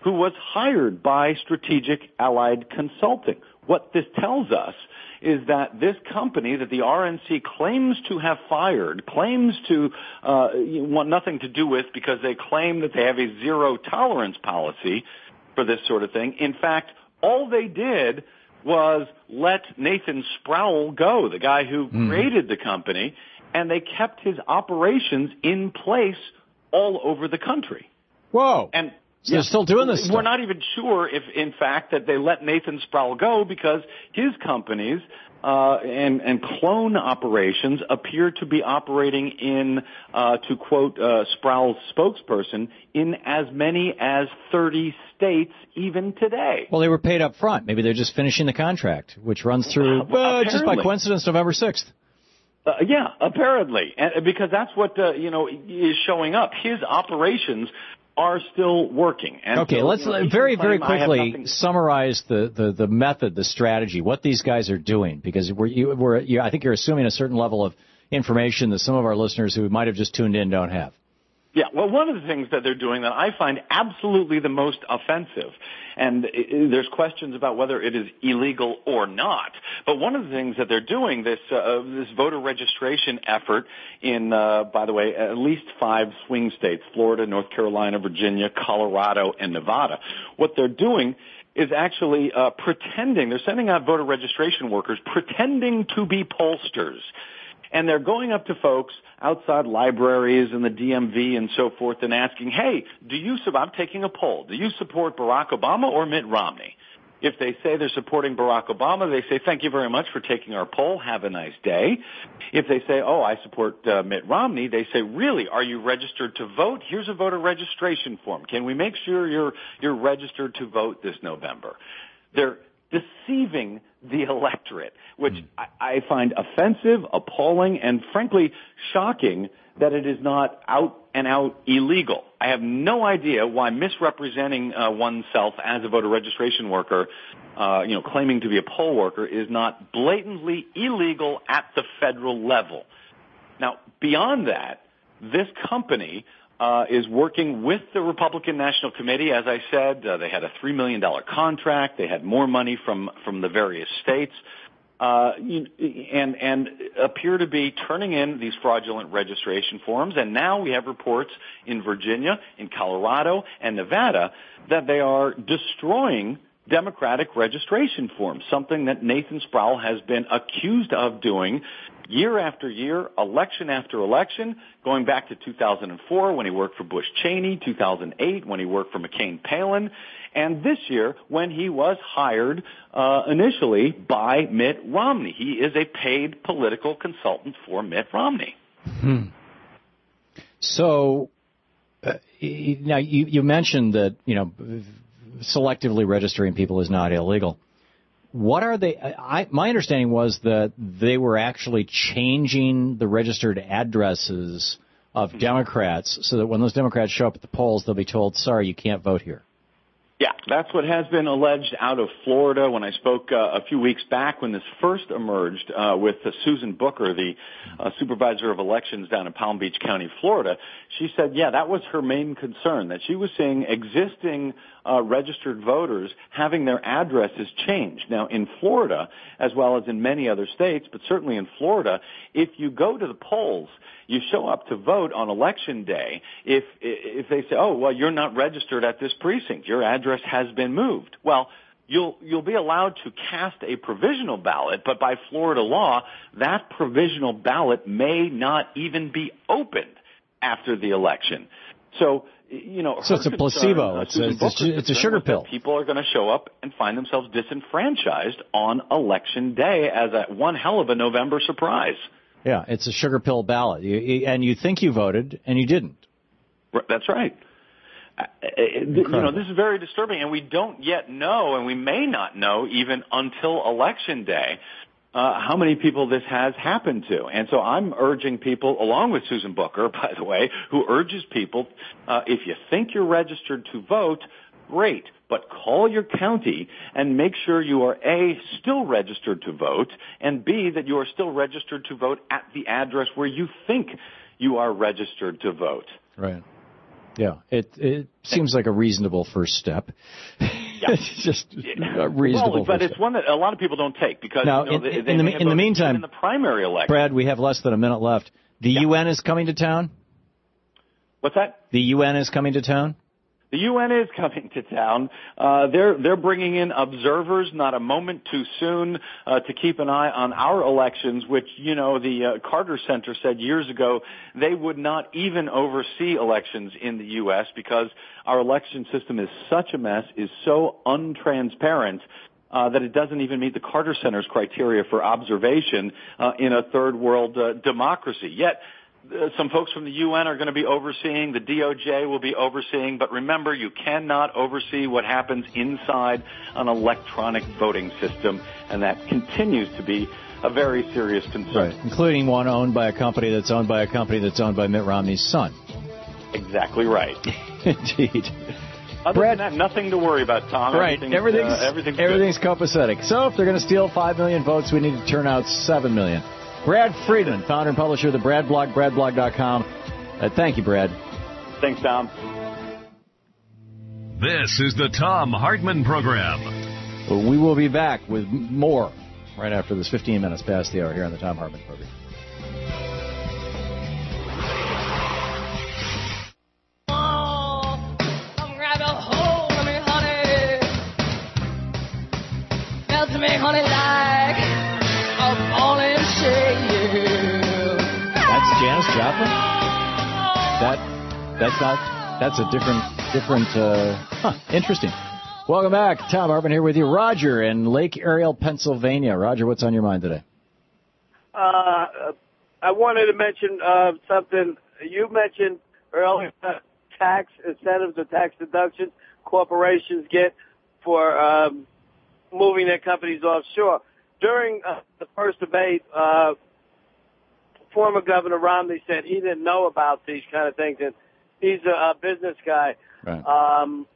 who was hired by Strategic Allied Consulting. What this tells us is that this company that the R N C claims to have fired, claims to uh, want nothing to do with because they claim that they have a zero tolerance policy for this sort of thing. In fact, all they did was let Nathan Sproul go, the guy who mm. created the company, and they kept his operations in place all over the country. Whoa. And so yeah, they're still doing this We're stuff. not even sure if, in fact, that they let Nathan Sproul go because his companies uh, and, and clone operations appear to be operating in, uh, to quote uh, Sproul's spokesperson, in as many as thirty states even today. Well, they were paid up front. Maybe they're just finishing the contract, which runs through, uh, just by coincidence, November sixth. Uh, yeah, apparently, and, because that's what uh, you know is showing up. His operations are still working. And okay, so, let's you know, very, very quickly nothing... summarize the, the, the method, the strategy, what these guys are doing, because we're, you, we're, you, I think you're assuming a certain level of information that some of our listeners who might have just tuned in don't have. Yeah, well, one of the things that they're doing that I find absolutely the most offensive, and there's questions about whether it is illegal or not, but one of the things that they're doing, this uh, this voter registration effort in, uh, by the way, at least five swing states, Florida, North Carolina, Virginia, Colorado, and Nevada, what they're doing is actually uh, pretending, they're sending out voter registration workers pretending to be pollsters. And they're going up to folks outside libraries and the D M V and so forth and asking, hey, do you, I'm taking a poll, do you support Barack Obama or Mitt Romney? If they say they're supporting Barack Obama, they say, thank you very much for taking our poll, have a nice day. If they say, oh, I support uh, Mitt Romney, they say, really, are you registered to vote? Here's a voter registration form. Can we make sure you're, you're registered to vote this November? They're deceiving the electorate, which I, I find offensive, appalling, and frankly shocking that it is not out and out illegal. I have no idea why misrepresenting uh, oneself as a voter registration worker, uh, you know, claiming to be a poll worker is not blatantly illegal at the federal level. Now, beyond that, this company Uh, is working with the Republican National Committee. As I said, uh, they had a three million dollars contract. They had more money from, from the various states, uh, and, and appear to be turning in these fraudulent registration forms. And now we have reports in Virginia, in Colorado, and Nevada that they are destroying Democratic registration forms, something that Nathan Sproul has been accused of doing year after year, election after election, going back to two thousand four when he worked for Bush Cheney, two thousand eight when he worked for McCain-Palin, and this year when he was hired uh, initially by Mitt Romney. He is a paid political consultant for Mitt Romney. Hmm. So uh, now you, you mentioned that, you know, selectively registering people is not illegal. What are they? I, my understanding was that they were actually changing the registered addresses of Democrats so that when those Democrats show up at the polls, they'll be told, sorry, you can't vote here. Yeah, that's what has been alleged out of Florida. When I spoke uh, a few weeks back when this first emerged uh, with uh, Susan Booker, the uh, supervisor of elections down in Palm Beach County, Florida, she said, yeah, that was her main concern, that she was seeing existing uh, registered voters having their addresses changed. Now, in Florida, as well as in many other states, but certainly in Florida, if you go to the polls, you show up to vote on election day. If if they say, oh, well, you're not registered at this precinct, your address has been moved. Well, you'll you'll be allowed to cast a provisional ballot, but by Florida law, that provisional ballot may not even be opened after the election. So, you know, so it's a placebo. Uh, it's, a, it's, a, it's a sugar pill. People are going to show up and find themselves disenfranchised on election day as a one hell of a November surprise. Yeah, it's a sugar pill ballot, you, and you think you voted, and you didn't. That's right. You know, this is very disturbing, and we don't yet know, and we may not know even until Election Day, uh, how many people this has happened to. And so I'm urging people, along with Susan Booker, by the way, who urges people, uh, if you think you're registered to vote, great. But call your county and make sure you are, A, still registered to vote, and B, that you are still registered to vote at the address where you think you are registered to vote. Right. Yeah, it it seems like a reasonable first step. Yeah. It's just a reasonable. Well, but first it's one that a lot of people don't take because now, you know, in, they, in, they in, may the, have in the voted meantime, in the primary election. Brad, we have less than a minute left. The yeah. U N is coming to town? What's that? The U N is coming to town? The U N is coming to town. Uh, they're they're bringing in observers, not a moment too soon, uh, to keep an eye on our elections. Which you know, the uh, Carter Center said years ago they would not even oversee elections in the U S because our election system is such a mess, is so untransparent. Uh, that it doesn't even meet the Carter Center's criteria for observation uh, in a third world uh, democracy. Yet. Uh, some folks from the U N are going to be overseeing. The D O J will be overseeing. But remember, you cannot oversee what happens inside an electronic voting system, and that continues to be a very serious concern. Right, including one owned by a company that's owned by a company that's owned by Mitt Romney's son. Exactly right. Indeed. Other Brad, than that, nothing to worry about, Tom. Right, everything's everything's, uh, everything's, everything's copacetic. So if they're going to steal five million votes, we need to turn out seven million. Brad Friedman, founder and publisher of the Brad Blog, brad blog dot com. Uh, thank you, Brad. Thanks, Tom. This is the Tom Hartman Program. We will be back with more right after this fifteen minutes past the hour here on the Tom Hartman Program. Oh, come grab a hold of me, honey. Melt me, honey, like a falling That's Janis Joplin? That that's not that's a different different uh huh, interesting. Welcome back. Tom Hartman here with you. Roger in Lake Ariel, Pennsylvania. Roger, what's on your mind today? Uh I wanted to mention uh something you mentioned earlier, uh, tax incentives or tax deductions corporations get for um moving their companies offshore. During uh, the first debate, uh former Governor Romney said he didn't know about these kind of things, and he's a, a business guy. Right. Um,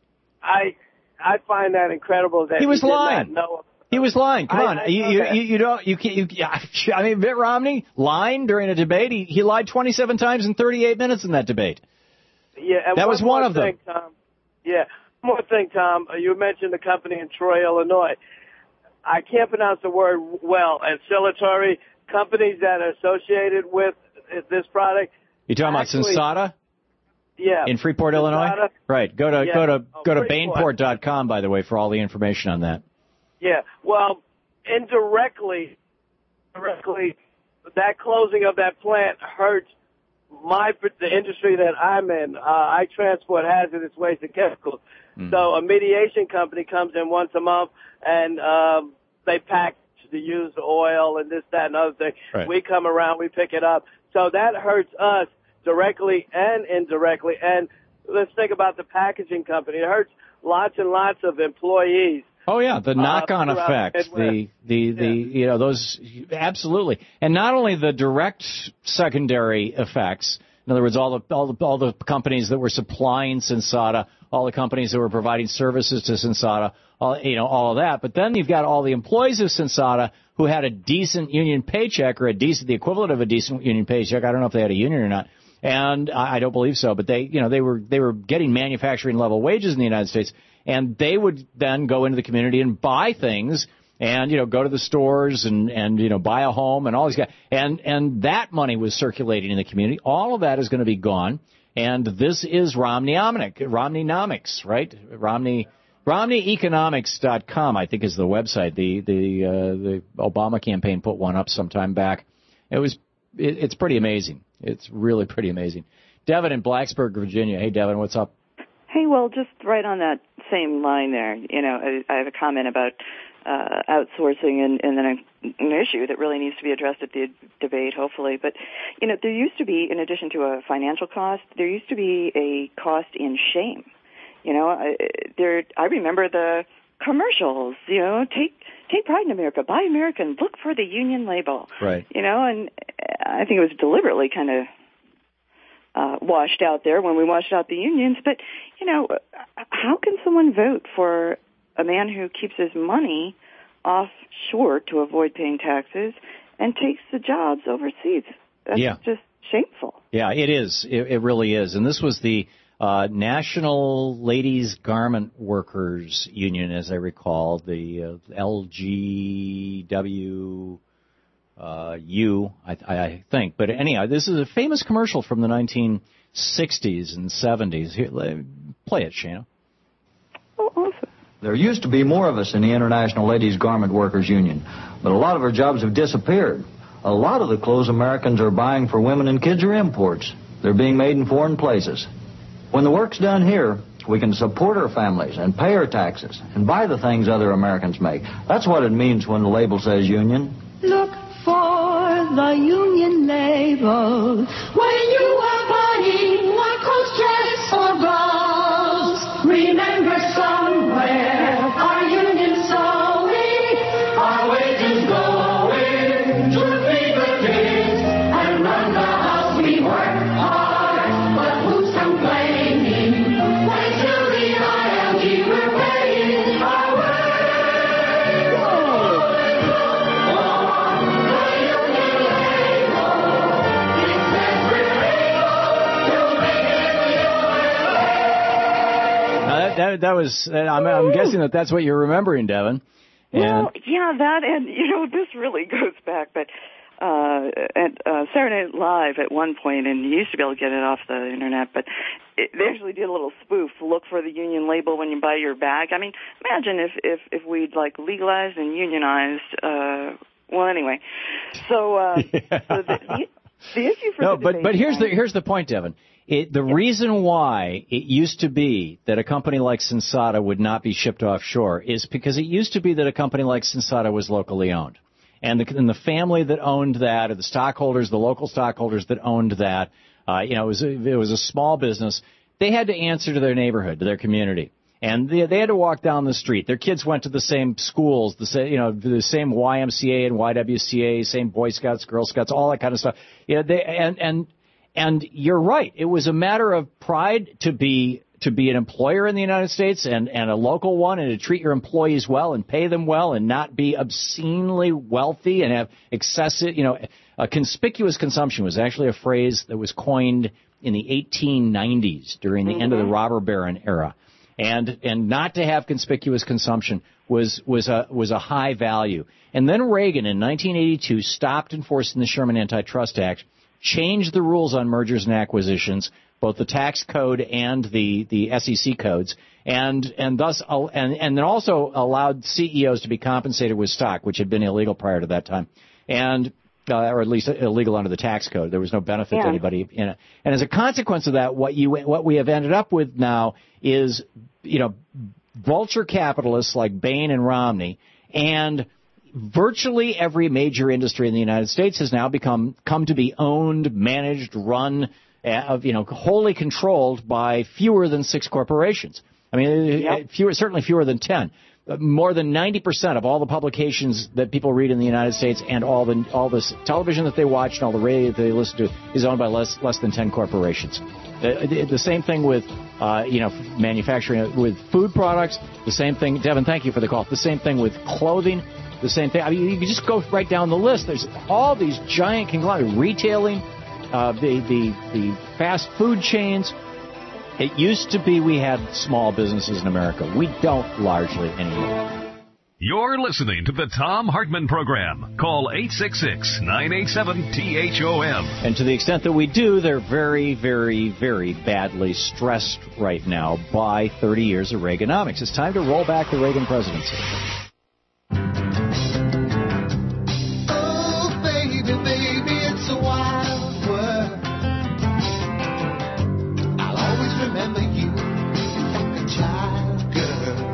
I I find that incredible that he was he did lying. Not know. He was lying. Come I, on, I you, you, you you don't you can't. You, I mean, Mitt Romney lying during a debate. He he lied twenty-seven times in thirty-eight minutes in that debate. Yeah, and that one was one more of thing, them. Tom. Yeah, one more thing, Tom. You mentioned the company in Troy, Illinois. I can't pronounce the word well. Ancillary companies that are associated with this product. You talking actually, about Sensata? Yeah. In Freeport, Sensata. Illinois? Right. Go to yeah. go to oh, go to Freeport. Bainport dot com, by the way, for all the information on that. Yeah. Well, indirectly, directly, that closing of that plant hurts my the industry that I'm in. Uh, I transport hazardous waste and chemicals. Mm. So a mediation company comes in once a month and um, they pack the used oil and this, that, and other thing. Right. We come around, we pick it up. So that hurts us directly and indirectly. And let's think about the packaging company. It hurts lots and lots of employees. Oh yeah, the knock-on uh, effect, the the the yeah. you know those absolutely, and not only the direct secondary effects. In other words, all the all the all the companies that were supplying Sensata, all the companies that were providing services to Sensata, all you know all of that. But then you've got all the employees of Sensata who had a decent union paycheck or a decent the equivalent of a decent union paycheck. I don't know if they had a union or not, and I, I don't believe so. But they you know they were they were getting manufacturing level wages in the United States. And they would then go into the community and buy things and, you know, go to the stores and, and you know, buy a home and all these guys. And, and that money was circulating in the community. All of that is going to be gone. And this is Romney-omic, Romney-nomics, right? Romney, Romney Economics dot com, I think, is the website. The, the, uh, the Obama campaign put one up sometime back. It was, it, it's pretty amazing. It's really pretty amazing. Devin in Blacksburg, Virginia. Hey, Devin, what's up? Hey, well, just right on that same line there, you know, I, I have a comment about uh, outsourcing and, and then a, an issue that really needs to be addressed at the debate, hopefully. But, you know, there used to be, in addition to a financial cost, there used to be a cost in shame. You know, I, there, I remember the commercials, you know, take take pride in America, buy American, look for the union label. Right. You know, and I think it was deliberately kind of Uh, washed out there when we washed out the unions. But, you know, how can someone vote for a man who keeps his money offshore to avoid paying taxes and takes the jobs overseas? That's yeah. just shameful. Yeah, it is. It, it really is. And this was the Uh, National Ladies Garment Workers Union, as I recall, the uh, L G W uh, U, I, I think. But anyhow, this is a famous commercial from the nineteen sixties and seventies. Here, play it, Shana. Oh, awesome. There used to be more of us in the International Ladies Garment Workers Union, but a lot of our jobs have disappeared. A lot of the clothes Americans are buying for women and kids are imports. They're being made in foreign places. When the work's done here, we can support our families and pay our taxes and buy the things other Americans make. That's what it means when the label says union. Look for the union label when you are buying one coat, dress, or blouse. Remember somewhere our union's sewing, our wages going to feed the kids and run the house. We work hard, but who's complaining? When to the I L G we're paying our way. That, that was, I'm, I'm guessing that that's what you're remembering, Devin. And Well, yeah, that, and, you know, this really goes back, but uh, at uh, Saturday Night Live at one point, and you used to be able to get it off the internet, but it, they actually did a little spoof, look for the union label when you buy your bag. I mean, imagine if, if, if we'd, like, legalized and unionized, uh, well, anyway. So, uh, yeah. so the, the, the issue for no, the but, debate but here's now, the, here's the point, Devin. It, the yeah. reason why it used to be that a company like Sensata would not be shipped offshore is because it used to be that a company like Sensata was locally owned. And the, and the family that owned that, or the stockholders, the local stockholders that owned that, uh, you know, it was, a, it was a small business. They had to answer to their neighborhood, to their community. And they, they had to walk down the street. Their kids went to the same schools, the same, you know, the same Y M C A and Y W C A, same Boy Scouts, Girl Scouts, all that kind of stuff. Yeah, they, and, and, And you're right. It was a matter of pride to be to be an employer in the United States and, and a local one, and to treat your employees well and pay them well and not be obscenely wealthy and have excessive, you know, a conspicuous consumption was actually a phrase that was coined in the eighteen nineties during the mm-hmm. end of the robber baron era. And and not to have conspicuous consumption was was a was a high value. And then Reagan in nineteen eighty-two stopped enforcing the Sherman Antitrust Act, changed the rules on mergers and acquisitions, both the tax code and the, the S E C codes, and and thus and and then also allowed C E Os to be compensated with stock, which had been illegal prior to that time, and uh, or at least illegal under the tax code. There was no benefit yeah. to anybody in it. And as a consequence of that, what you what we have ended up with now is, you know, vulture capitalists like Bain and Romney, and virtually every major industry in the United States has now become come to be owned, managed, run, uh, you know, wholly controlled by fewer than six corporations. I mean, yep. fewer, certainly fewer than ten. More than ninety percent of all the publications that people read in the United States and all the all the television that they watch and all the radio that they listen to is owned by less less than ten corporations. The, the same thing with, uh, you know, manufacturing, with food products. The same thing. Devin, thank you for the call. The same thing with clothing. The same thing. I mean, you can just go right down the list. There's all these giant conglomerates, retailing, uh, the the the fast food chains. It used to be we had small businesses in America. We don't largely anymore. You're listening to the Thom Hartmann Program. Call eight six six, nine eight seven, T H O M. And to the extent that we do, they're very, very, very badly stressed right now by thirty years of Reaganomics. It's time to roll back the Reagan presidency. Oh, baby, baby, it's a wild world. I'll always remember you, a child girl.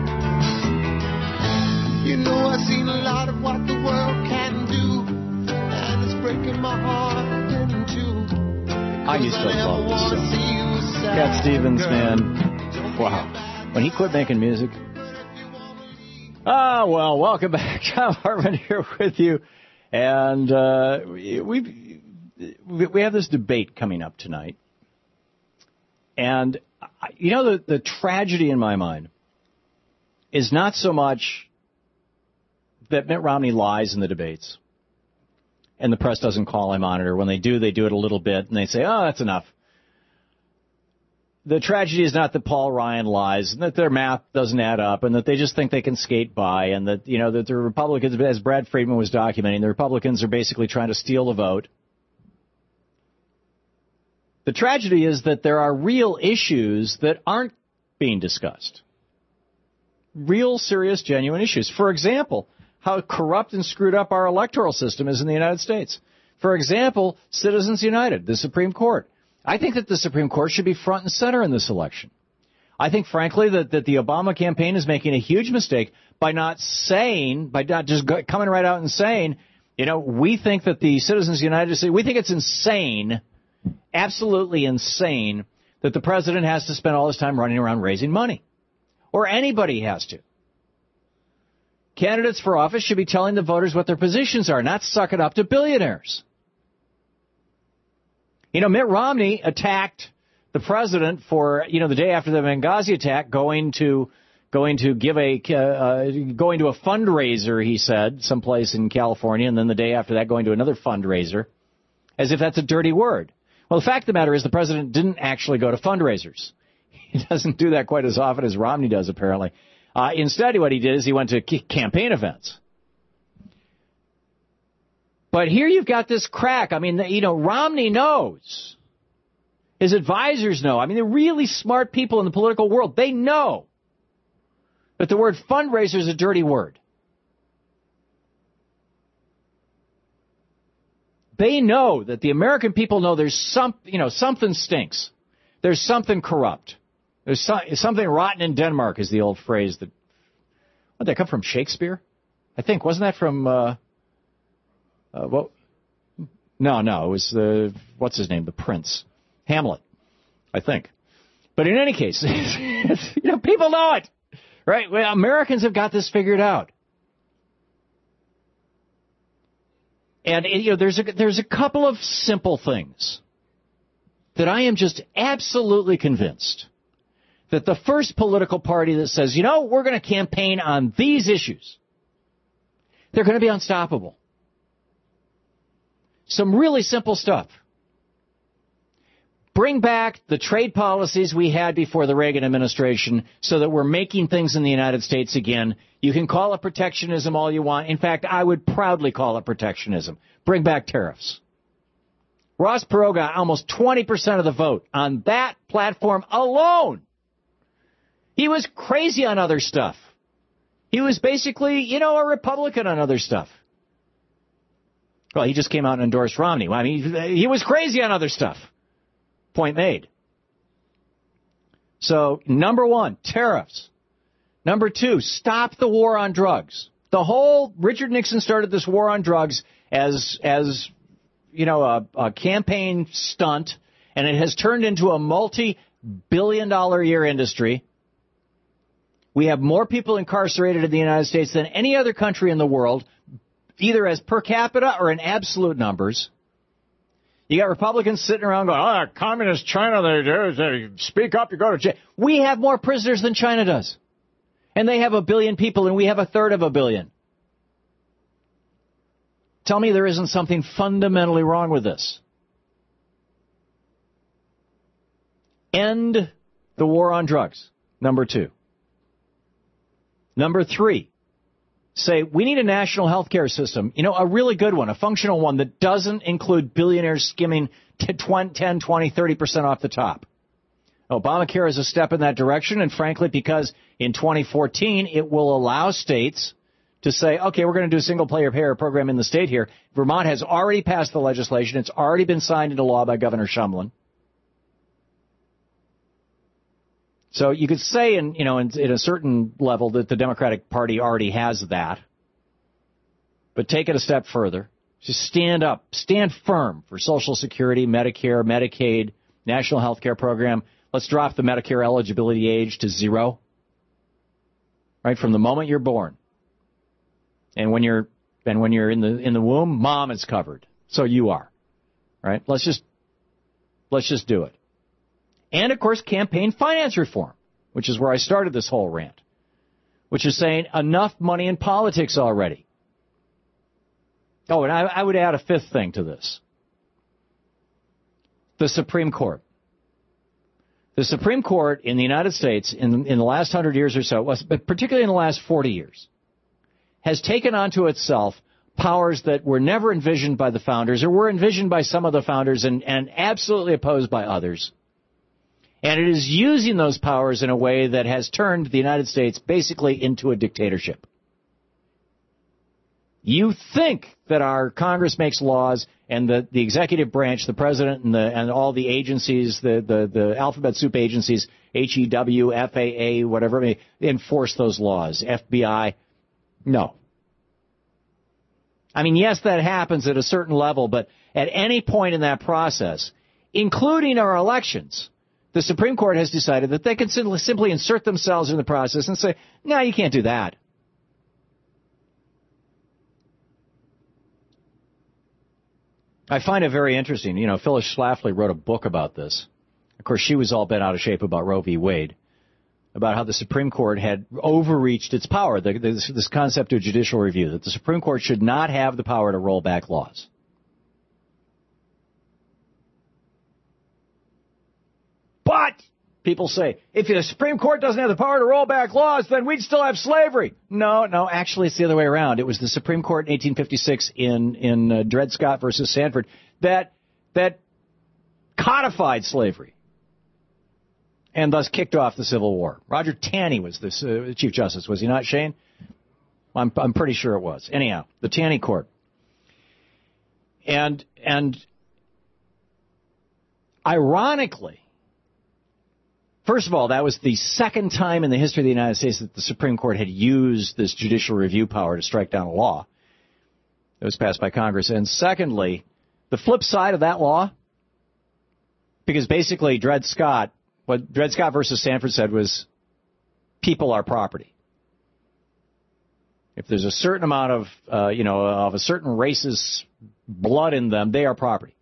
You know, I've seen a lot of what the world can do, and it's breaking my heart in two. I used to love this song. Cat Stevens, man. Wow. When he quit making music. Ah, well, welcome back. Thom Hartmann here with you. And uh, we we have this debate coming up tonight. And, you know, the, the tragedy in my mind is not so much that Mitt Romney lies in the debates and the press doesn't call him on it, or when they do, they do it a little bit and they say, oh, that's enough. the tragedy is not that Paul Ryan lies and that their math doesn't add up and that they just think they can skate by and that, you know, that the Republicans, as Brad Friedman was documenting, the Republicans are basically trying to steal the vote. The tragedy is that there are real issues that aren't being discussed. Real, serious, genuine issues. For example, how corrupt and screwed up our electoral system is in the United States. For example, Citizens United, the Supreme Court. I think that the Supreme Court should be front and center in this election. I think, frankly, that, that the Obama campaign is making a huge mistake by not saying, by not just go, coming right out and saying, you know, we think that the Citizens United, we think it's insane, absolutely insane, that the president has to spend all his time running around raising money. Or anybody has to. Candidates for office should be telling the voters what their positions are, not suck it up to billionaires. You know, Mitt Romney attacked the president for, you know, the day after the Benghazi attack, going to going to give a uh, going to a fundraiser, he said, someplace in California, and then the day after that going to another fundraiser, as if that's a dirty word. Well, the fact of the matter is the president didn't actually go to fundraisers. He doesn't do that quite as often as Romney does, apparently. Uh, instead, what he did is he went to campaign events. But here you've got this crack. I mean, you know, Romney knows. His advisors know. I mean, they're really smart people in the political world. They know that the word fundraiser is a dirty word. They know that the American people know there's some, you know, something stinks. There's something corrupt. There's so, something rotten in Denmark is the old phrase that, what, did that come from Shakespeare? I think, wasn't that from, uh, uh, well, no, no, it was the, what's his name, the prince, Hamlet, I think. But in any case, you know, people know it, right? Well, Americans have got this figured out. And, you know, there's a, there's a couple of simple things that I am just absolutely convinced that the first political party that says, you know, we're going to campaign on these issues, they're going to be unstoppable. Some really simple stuff. Bring back the trade policies we had before the Reagan administration so that we're making things in the United States again. You can call it protectionism all you want. In fact, I would proudly call it protectionism. Bring back tariffs. Ross Perot got almost twenty percent of the vote on that platform alone. He was crazy on other stuff. He was basically, you know, a Republican on other stuff. Well, he just came out and endorsed Romney. I mean, he was crazy on other stuff. Point made. So, number one, tariffs. Number two, stop the war on drugs. The whole, Richard Nixon started this war on drugs as, as, you know, a, a campaign stunt, and it has turned into a multi-billion dollar a year industry. We have more people incarcerated in the United States than any other country in the world, either as per capita or in absolute numbers. You got Republicans sitting around going, oh, communist China, they, they speak up, you go to jail. We have more prisoners than China does. And they have a billion people, and we have a third of a billion. Tell me there isn't something fundamentally wrong with this. End the war on drugs, number two. Number three, say we need a national health care system, you know, a really good one, a functional one that doesn't include billionaires skimming ten, twenty, thirty percent off the top. Obamacare is a step in that direction, and frankly, because in twenty fourteen it will allow states to say, okay, we're going to do a single-payer payer program in the state here. Vermont has already passed the legislation. It's already been signed into law by Governor Shumlin. So you could say, in you know, in, in a certain level, that the Democratic Party already has that. But take it a step further. Just stand up, stand firm for Social Security, Medicare, Medicaid, National Health Care Program. Let's drop the Medicare eligibility age to zero. Right from the moment you're born, and when you're and when you're in the in the womb, mom is covered. So you are. Right? Let's just let's just do it. And, of course, campaign finance reform, which is where I started this whole rant, which is saying enough money in politics already. Oh, and I, I would add a fifth thing to this. The Supreme Court. The Supreme Court in the United States in, in the last hundred years or so, but particularly in the last forty years, has taken onto itself powers that were never envisioned by the founders or were envisioned by some of the founders and, and absolutely opposed by others. And it is using those powers in a way that has turned the United States basically into a dictatorship. You think that our Congress makes laws and the, the executive branch, the president and, the, and all the agencies, the, the, the alphabet soup agencies, H E W, F A A, whatever, may enforce those laws, F B I. No. I mean, yes, that happens at a certain level, but at any point in that process, including our elections, the Supreme Court has decided that they can simply insert themselves in the process and say, no, you can't do that. I find it very interesting. You know, Phyllis Schlafly wrote a book about this. Of course, she was all bent out of shape about Roe v. Wade, about how the Supreme Court had overreached its power, the, this, this concept of judicial review, that the Supreme Court should not have the power to roll back laws. But people say, if the Supreme Court doesn't have the power to roll back laws, then we'd still have slavery. No, no, actually it's the other way around. It was the Supreme Court in eighteen fifty-six in, in uh, Dred Scott versus Sanford that, that codified slavery and thus kicked off the Civil War. Roger Taney was the uh, Chief Justice, was he not, Shane? I'm, I'm pretty sure it was. Anyhow, the Taney Court. And, and ironically, first of all, that was the second time in the history of the United States that the Supreme Court had used this judicial review power to strike down a law that was passed by Congress. And secondly, the flip side of that law, because basically Dred Scott, what Dred Scott versus Sanford said was, people are property. If there's a certain amount of, uh, you know, of a certain race's blood in them, they are property.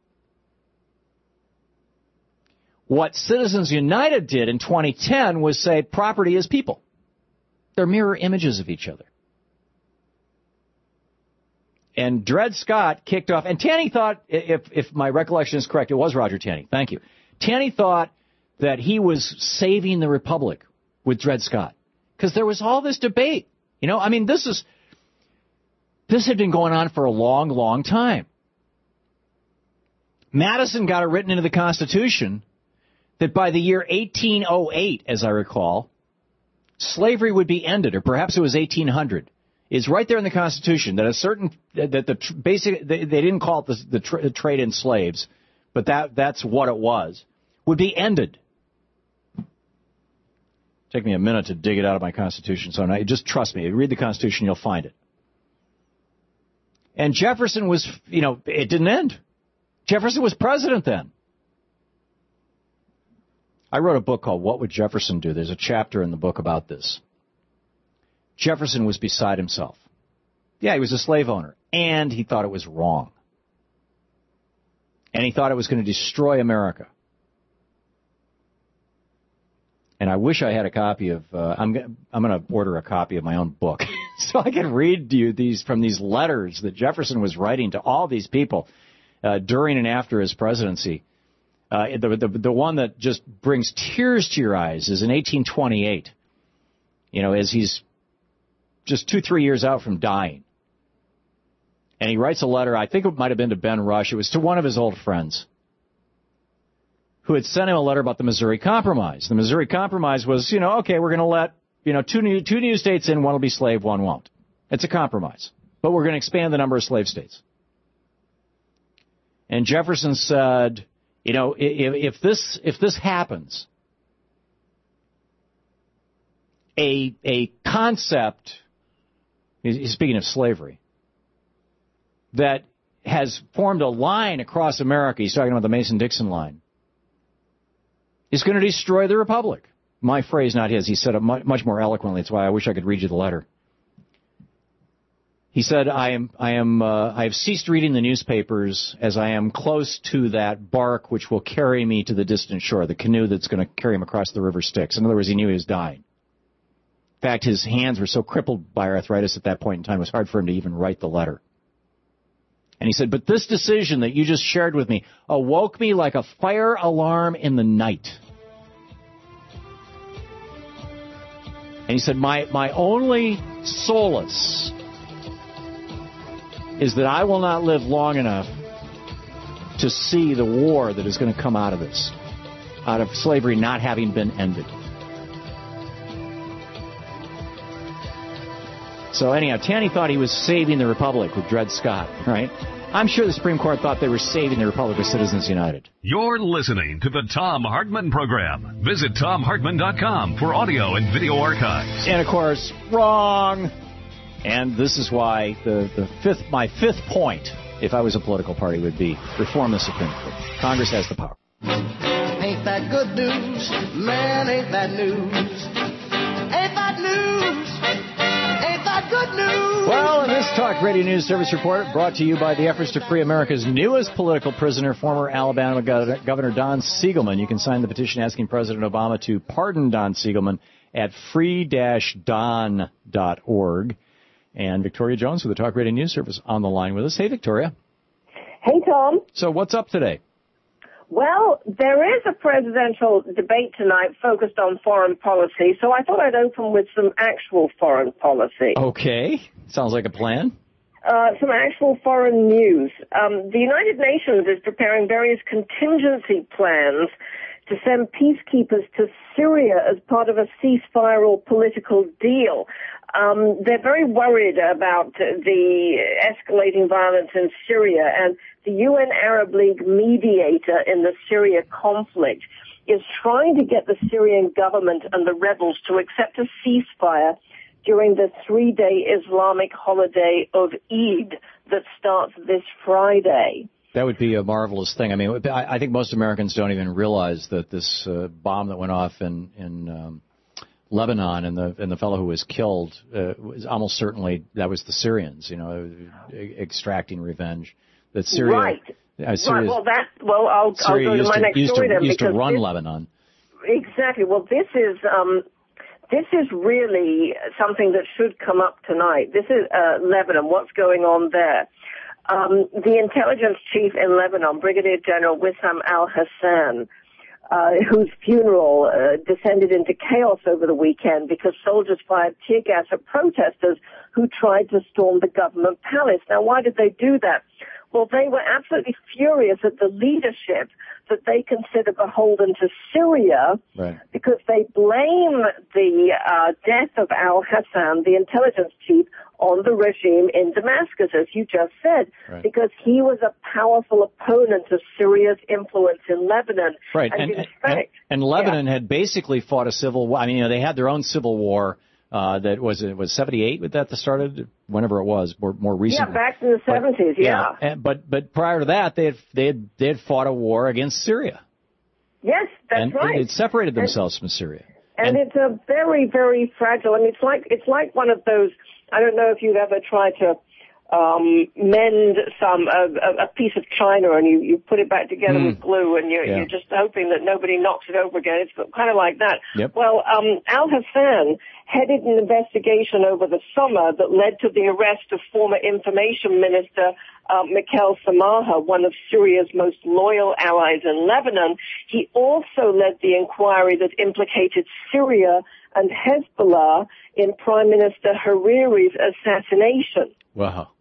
What Citizens United did in twenty ten was say property is people. They're mirror images of each other. And Dred Scott kicked off, and Taney thought, if, if my recollection is correct, it was Roger Taney, thank you. Taney thought that he was saving the Republic with Dred Scott. Because there was all this debate. You know, I mean, this is, this had been going on for a long, long time. Madison got it written into the Constitution that by the year eighteen oh eight, as I recall, slavery would be ended, or perhaps it was eighteen hundred. It's right there in the Constitution that a certain, that the basic, they, they didn't call it the, the, tra- the trade in slaves, but that that's what it was, would be ended. Take me a minute to dig it out of my Constitution, so now, just trust me. Read the Constitution, you'll find it. And Jefferson was, you know, it didn't end. Jefferson was president then. I wrote a book called What Would Jefferson Do? There's a chapter in the book about this. Jefferson was beside himself. Yeah, he was a slave owner, and he thought it was wrong. And he thought it was going to destroy America. And I wish I had a copy of, uh, I'm, I'm going to order a copy of my own book so I can read to you these from these letters that Jefferson was writing to all these people uh, during and after his presidency. Uh, the, the, the one that just brings tears to your eyes is in eighteen twenty-eight, you know, as he's just two, three years out from dying. And he writes a letter, I think it might have been to Ben Rush. It was to one of his old friends who had sent him a letter about the Missouri Compromise. The Missouri Compromise was, you know, okay, we're going to let, you know, two new, two new states in, one will be slave, one won't. It's a compromise. But we're going to expand the number of slave states. And Jefferson said, you know, if, if this if this happens, a a concept, he's speaking of slavery, that has formed a line across America, he's talking about the Mason-Dixon line, is going to destroy the Republic. My phrase, not his. He said it much more eloquently. That's why I wish I could read you the letter. He said, I am, I am, uh, I have ceased reading the newspapers as I am close to that bark which will carry me to the distant shore, the canoe that's going to carry him across the river Styx. In other words, he knew he was dying. In fact, his hands were so crippled by arthritis at that point in time, it was hard for him to even write the letter. And he said, but this decision that you just shared with me awoke me like a fire alarm in the night. And he said, my, my only solace is that I will not live long enough to see the war that is going to come out of this, out of slavery not having been ended. So anyhow, Taney thought he was saving the Republic with Dred Scott, right? I'm sure the Supreme Court thought they were saving the Republic with Citizens United. You're listening to the Thom Hartmann Program. Visit Thom Hartmann dot com for audio and video archives. And, of course, wrong. And this is why the, the fifth, my fifth point, if I was a political party, would be reform the Supreme Court. Congress has the power. Ain't that good news? Man, ain't that news? Ain't that news? Ain't that good news? Well, in this Talk Radio News Service report, brought to you by the efforts to free America's newest political prisoner, former Alabama Governor Don Siegelman. You can sign the petition asking President Obama to pardon Don Siegelman at free dash don dot org. And Victoria Jones with the Talk Radio News Service on the line with us. Hey, Victoria. Hey, Tom. So what's up today? Well, there is a presidential debate tonight focused on foreign policy, so I thought I'd open with some actual foreign policy. Okay. Sounds like a plan. Uh, some actual foreign news. Um, the United Nations is preparing various contingency plans to send peacekeepers to Syria as part of a ceasefire or political deal. Um, they're very worried about the escalating violence in Syria, and the U N Arab League mediator in the Syria conflict is trying to get the Syrian government and the rebels to accept a ceasefire during the three-day Islamic holiday of Eid that starts this Friday. That would be a marvelous thing. I mean, I think most Americans don't even realize that this uh, bomb that went off in, in um, Lebanon and the and the fellow who was killed uh, was almost certainly that was the Syrians, you know, extracting revenge. That Syria, right. Uh, Syria, right. Well, that. Well, I'll, Syria I'll go to my to, next used story to, then used because to run this, Lebanon. Exactly. Well, this is um, this is really something that should come up tonight. This is uh, Lebanon. What's going on there? Um, the intelligence chief in Lebanon, Brigadier General Wissam al-Hassan, uh, whose funeral uh, descended into chaos over the weekend because soldiers fired tear gas at protesters who tried to storm the government palace. Now, why did they do that? Well, they were absolutely furious at the leadership that they consider beholden to Syria, right, because they blame the uh, death of al-Hassan, the intelligence chief, on the regime in Damascus, as you just said, right, because he was a powerful opponent of Syria's influence in Lebanon. Right, and, and, in and, fact, and Lebanon yeah. had basically fought a civil war. I mean, you know, they had their own civil war. Uh, that was it was seventy-eight with that that started whenever it was more more recently. Yeah, back in the seventies. But, yeah. yeah. And, but but prior to that, they had they had they had fought a war against Syria. Yes, that's and right. It, it separated and, themselves from Syria. And, and it's a very very fragile. I mean, it's like it's like one of those. I don't know if you've ever tried to um, mend some a, a piece of china and you, you put it back together mm. with glue and you're, yeah. you're just hoping that nobody knocks it over again. It's kind of like that. Yep. Well, um, al-Hassan headed an investigation over the summer that led to the arrest of former information minister uh, Mikhail Samaha, one of Syria's most loyal allies in Lebanon. He also led the inquiry that implicated Syria and Hezbollah in Prime Minister Hariri's assassination. Wow.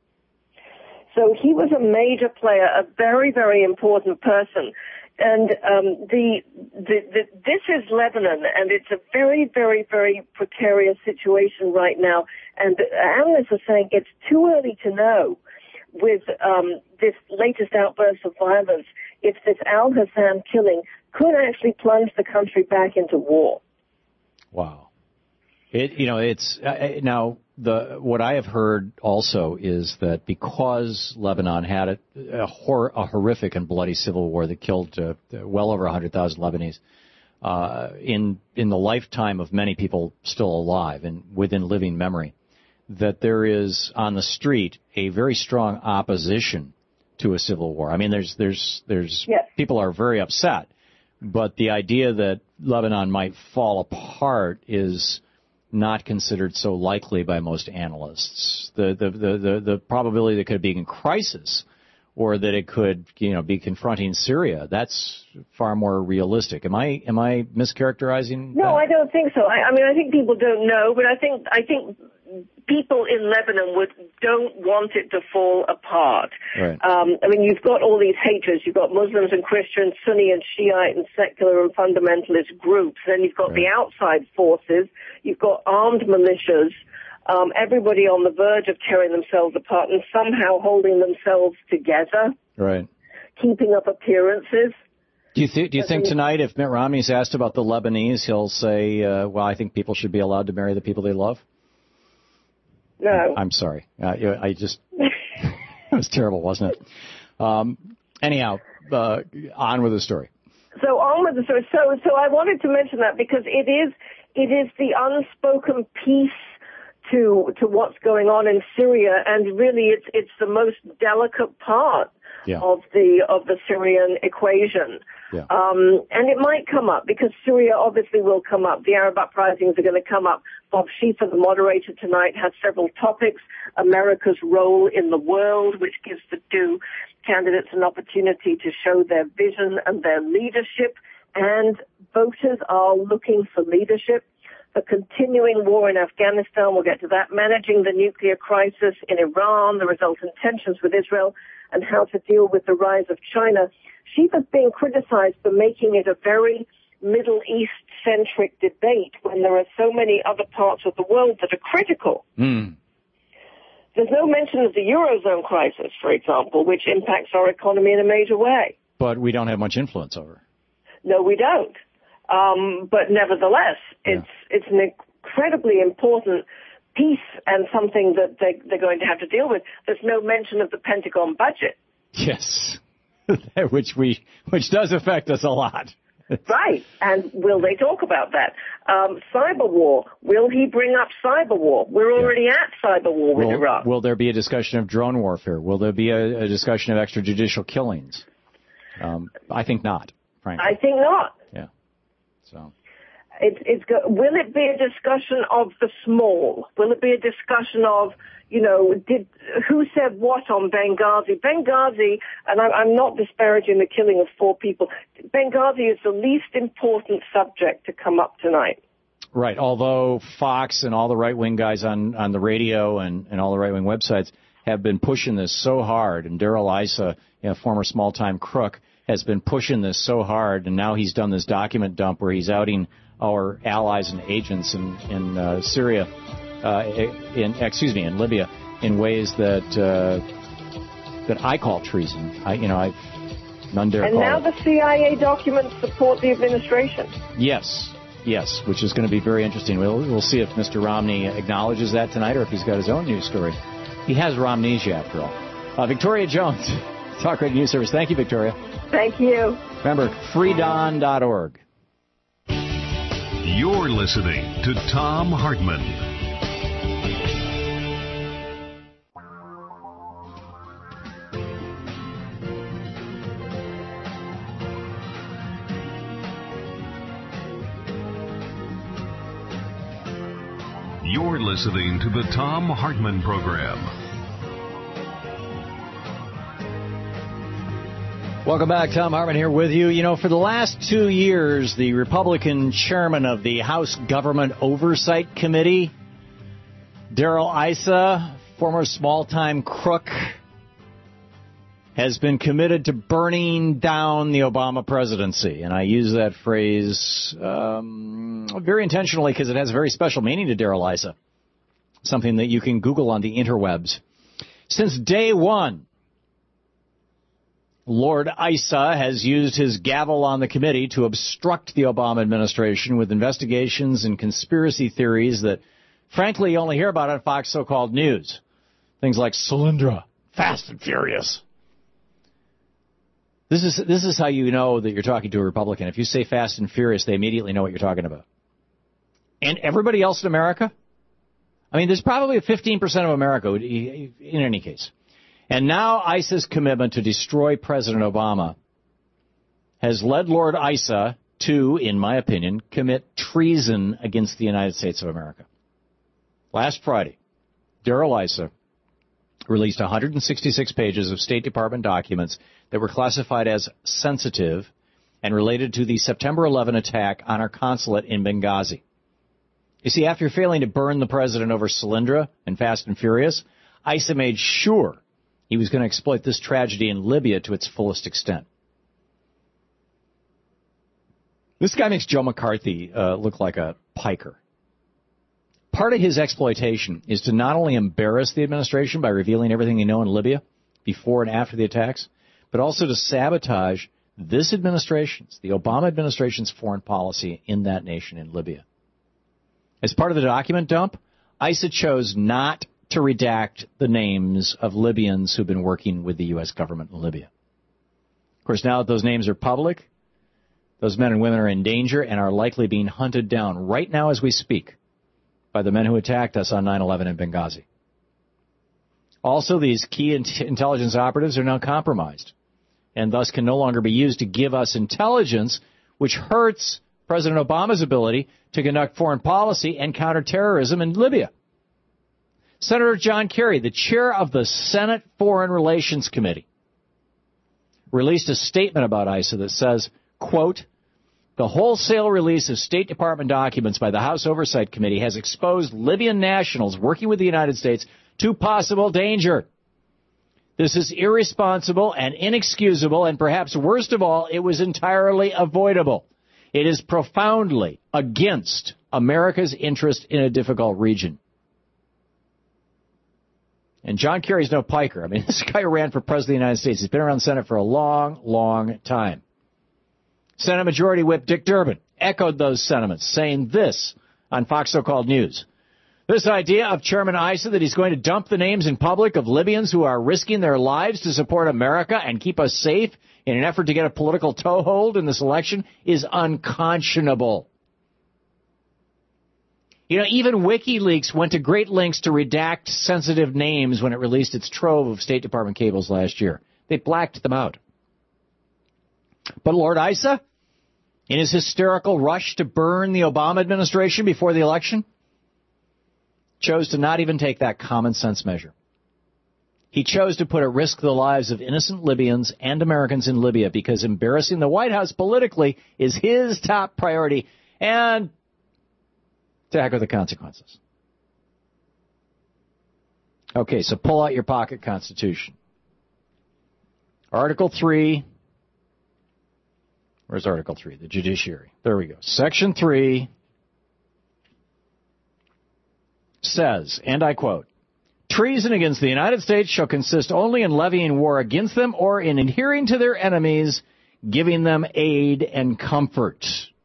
So he was a major player, a very, very important person. And um, the, the, the this is Lebanon, and it's a very, very, very precarious situation right now. And analysts are saying it's too early to know with um, this latest outburst of violence if this al-Hassan killing could actually plunge the country back into war. Wow. It, you know, it's uh, now the what I have heard also is that because Lebanon had a, a, hor- a horrific and bloody civil war that killed uh, well over one hundred thousand Lebanese uh, in in the lifetime of many people still alive and within living memory, that there is on the street a very strong opposition to a civil war. I mean, there's there's there's yes. people are very upset, but the idea that Lebanon might fall apart is not considered so likely by most analysts. The the the the, the probability that could be in crisis or that it could, you know, be confronting Syria. That's far more realistic. Am I am I mischaracterizing? No, that? I don't think so. I, I mean, I think people don't know, but I think I think people in Lebanon would don't want it to fall apart. Right. Um, I mean, you've got all these haters. You've got Muslims and Christians, Sunni and Shiite and secular and fundamentalist groups. Then you've got right. the outside forces. You've got armed militias. Um, everybody on the verge of tearing themselves apart and somehow holding themselves together. Right. Keeping up appearances. Do you, th- do you think tonight, if Mitt Romney's asked about the Lebanese, he'll say, uh, well, I think people should be allowed to marry the people they love? No. I'm sorry. Uh, I just, it was terrible, wasn't it? Um, anyhow, uh, on with the story. So on with the story. So, so I wanted to mention that because it is, it is the unspoken piece to, to what's going on in Syria, and really it's, it's the most delicate part yeah. of the, of the Syrian equation. Yeah. Um, and it might come up because Syria obviously will come up. The Arab uprisings are going to come up. Bob Schieffer, the moderator tonight, has several topics. America's role in the world, which gives the two candidates an opportunity to show their vision and their leadership. And voters are looking for leadership. The continuing war in Afghanistan, we'll get to that. Managing the nuclear crisis in Iran, the resultant tensions with Israel, and how to deal with the rise of China. Schieffer's being criticized for making it a very Middle East-centric debate when there are so many other parts of the world that are critical. Mm. There's no mention of the Eurozone crisis, for example, which impacts our economy in a major way. But we don't have much influence over. No, we don't. Um, but nevertheless, it's yeah. it's an incredibly important piece and something that they, they're going to have to deal with. There's no mention of the Pentagon budget. Yes, which we which does affect us a lot. Right, and will they talk about that? Um, cyber war, will he bring up cyber war? We're already yeah. at cyber war with will, Iraq. Will there be a discussion of drone warfare? Will there be a, a discussion of extrajudicial killings? Um, I think not, frankly. I think not. Yeah, so... It's, it's go- will it be a discussion of the small? Will it be a discussion of, you know, did who said what on Benghazi? Benghazi, and I'm, I'm not disparaging the killing of four people. Benghazi is the least important subject to come up tonight. Right, although Fox and all the right-wing guys on, on the radio and, and all the right-wing websites have been pushing this so hard, and Darrell Issa, you know, former small-time crook, has been pushing this so hard, and now he's done this document dump where he's outing our allies and agents in, in uh, Syria, uh, in excuse me, in Libya, in ways that uh, that I call treason. I, you know, I none dare and call now it. The C I A documents support the administration. Yes, yes, which is going to be very interesting. We'll we'll see if Mister Romney acknowledges that tonight, or if he's got his own news story. He has Romnesia, after all. Uh, Victoria Jones, Talk Radio News Service. Thank you, Victoria. Thank you. Remember, free dawn dot org. You're listening to Thom Hartmann. You're listening to the Thom Hartmann Program. Welcome back. Thom Hartmann here with you. You know, for the last two years, the Republican chairman of the House Government Oversight Committee, Darrell Issa, former small-time crook, has been committed to burning down the Obama presidency. And I use that phrase um, very intentionally because it has a very special meaning to Darrell Issa, something that you can Google on the interwebs. Since day one, Lord Issa has used his gavel on the committee to obstruct the Obama administration with investigations and conspiracy theories that, frankly, you only hear about on Fox so-called news. Things like Solyndra, Fast and Furious. This is this is how you know that you're talking to a Republican. If you say Fast and Furious, they immediately know what you're talking about. And everybody else in America? I mean, there's probably fifteen percent of America in any case. And now Issa's commitment to destroy President Obama has led Lord Issa to, in my opinion, commit treason against the United States of America. Last Friday, Darrell Issa released one hundred sixty-six pages of State Department documents that were classified as sensitive and related to the September eleventh attack on our consulate in Benghazi. You see, after failing to burn the president over Solyndra and Fast and Furious, ISA made sure he was going to exploit this tragedy in Libya to its fullest extent. This guy makes Joe McCarthy uh, look like a piker. Part of his exploitation is to not only embarrass the administration by revealing everything they know in Libya before and after the attacks, but also to sabotage this administration's, the Obama administration's foreign policy in that nation in Libya. As part of the document dump, ISA chose not to redact the names of Libyans who've been working with the U S government in Libya. Of course, now that those names are public, those men and women are in danger and are likely being hunted down right now as we speak by the men who attacked us on nine eleven in Benghazi. Also, these key intelligence operatives are now compromised and thus can no longer be used to give us intelligence, which hurts President Obama's ability to conduct foreign policy and counter terrorism in Libya. Senator John Kerry, the chair of the Senate Foreign Relations Committee, released a statement about ISA that says, quote, the wholesale release of State Department documents by the House Oversight Committee has exposed Libyan nationals working with the United States to possible danger. This is irresponsible and inexcusable, and perhaps worst of all, it was entirely avoidable. It is profoundly against America's interest in a difficult region. And John Kerry's no piker. I mean, this guy ran for president of the United States. He's been around the Senate for a long, long time. Senate Majority Whip Dick Durbin echoed those sentiments, saying this on Fox So-Called News. This idea of Chairman ISA that he's going to dump the names in public of Libyans who are risking their lives to support America and keep us safe in an effort to get a political toehold in this election is unconscionable. You know, even WikiLeaks went to great lengths to redact sensitive names when it released its trove of State Department cables last year. They blacked them out. But Lord ISA, in his hysterical rush to burn the Obama administration before the election, chose to not even take that common sense measure. He chose to put at risk the lives of innocent Libyans and Americans in Libya because embarrassing the White House politically is his top priority, and to heck with the consequences. Okay, so pull out your pocket Constitution. Article three. Where's Article three? The judiciary. There we go. Section three says, and I quote, treason against the United States shall consist only in levying war against them or in adhering to their enemies, giving them aid and comfort.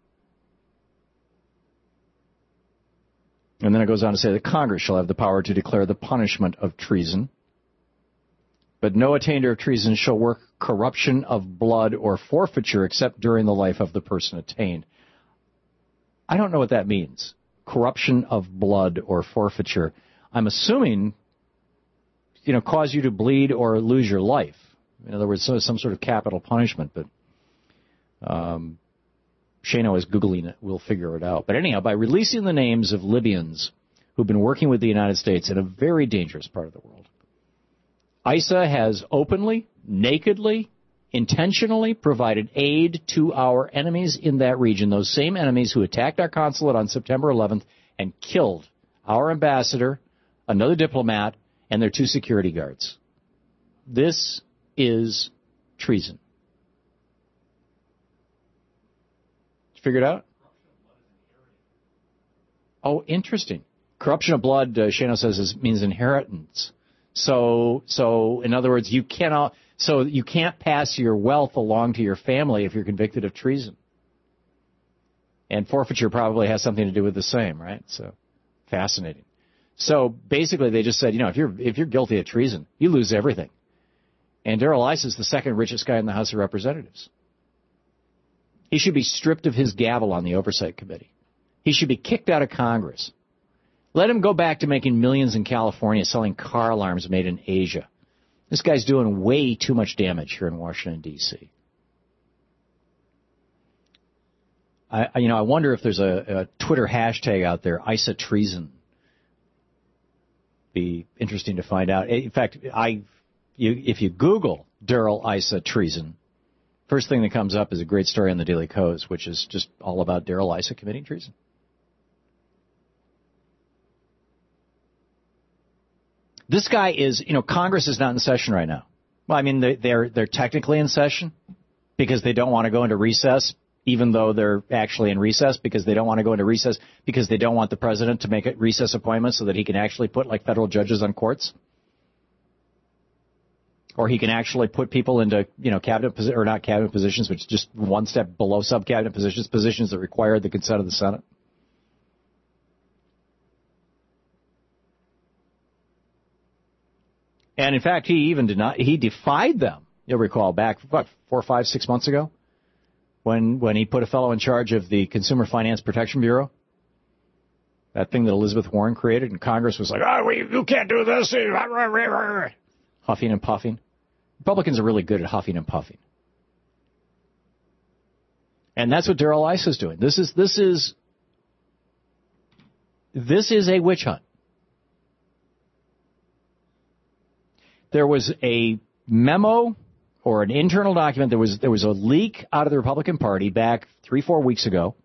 And then it goes on to say that Congress shall have the power to declare the punishment of treason. But no attainder of treason shall work corruption of blood or forfeiture except during the life of the person attained. I don't know what that means. Corruption of blood or forfeiture. I'm assuming, you know, cause you to bleed or lose your life. In other words, some, some sort of capital punishment. But um, Shano is Googling it. We'll figure it out. But anyhow, by releasing the names of Libyans who've been working with the United States in a very dangerous part of the world, ISA has openly, nakedly, intentionally provided aid to our enemies in that region, those same enemies who attacked our consulate on September eleventh and killed our ambassador, another diplomat, and their two security guards. This is treason. Did you figure it out? Oh, interesting. Corruption of blood, uh, Shano says, is, means inheritance. So, so in other words, you cannot, so you can't pass your wealth along to your family if you're convicted of treason. And forfeiture probably has something to do with the same, right? So, fascinating. So basically, they just said, you know, if you're if you're guilty of treason, you lose everything. And Darrell Issa is the second richest guy in the House of Representatives. He should be stripped of his gavel on the Oversight Committee. He should be kicked out of Congress. Let him go back to making millions in California selling car alarms made in Asia. This guy's doing way too much damage here in Washington, D C I, you know, I wonder if there's a, a Twitter hashtag out there, ISA treason. Be interesting to find out. In fact, I, you, if you Google Darrell Issa treason, first thing that comes up is a great story on the Daily Kos, which is just all about Darrell Issa committing treason. This guy is, you know, Congress is not in session right now. Well, I mean, they, they're they're technically in session because they don't want to go into recess, even though they're actually in recess, because they don't want to go into recess because they don't want the president to make a recess appointments so that he can actually put, like, federal judges on courts. Or he can actually put people into, you know, cabinet, posi- or not cabinet positions, but just one step below sub-cabinet positions, positions that require the consent of the Senate. And in fact, he even did not, he defied them. You'll recall back, what, four, five, six months ago? When when he put a fellow in charge of the Consumer Finance Protection Bureau, that thing that Elizabeth Warren created, and Congress was like, oh, we, you can't do this, huffing and puffing. Republicans are really good at huffing and puffing. And that's what Darrell Issa is doing. This is, this is, this is a witch hunt. There was a memo or an internal document. There was there was a leak out of the Republican Party back three, four weeks ago.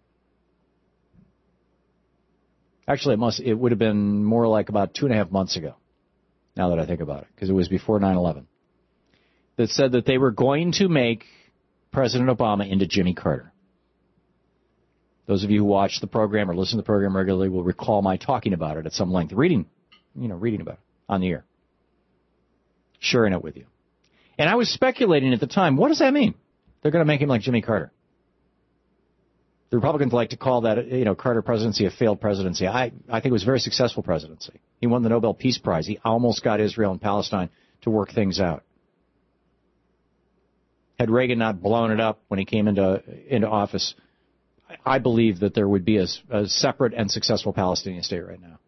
Actually, it must it would have been more like about two and a half months ago, now that I think about it, because it was before nine eleven, that said that they were going to make President Obama into Jimmy Carter. Those of you who watch the program or listen to the program regularly will recall my talking about it at some length, reading, you know, reading about it on the air, sharing it with you. And I was speculating at the time, what does that mean? They're going to make him like Jimmy Carter. The Republicans like to call that, you know, Carter presidency a failed presidency. I, I think it was a very successful presidency. He won the Nobel Peace Prize. He almost got Israel and Palestine to work things out. Had Reagan not blown it up when he came into into office, I believe that there would be a, a separate and successful Palestinian state right now.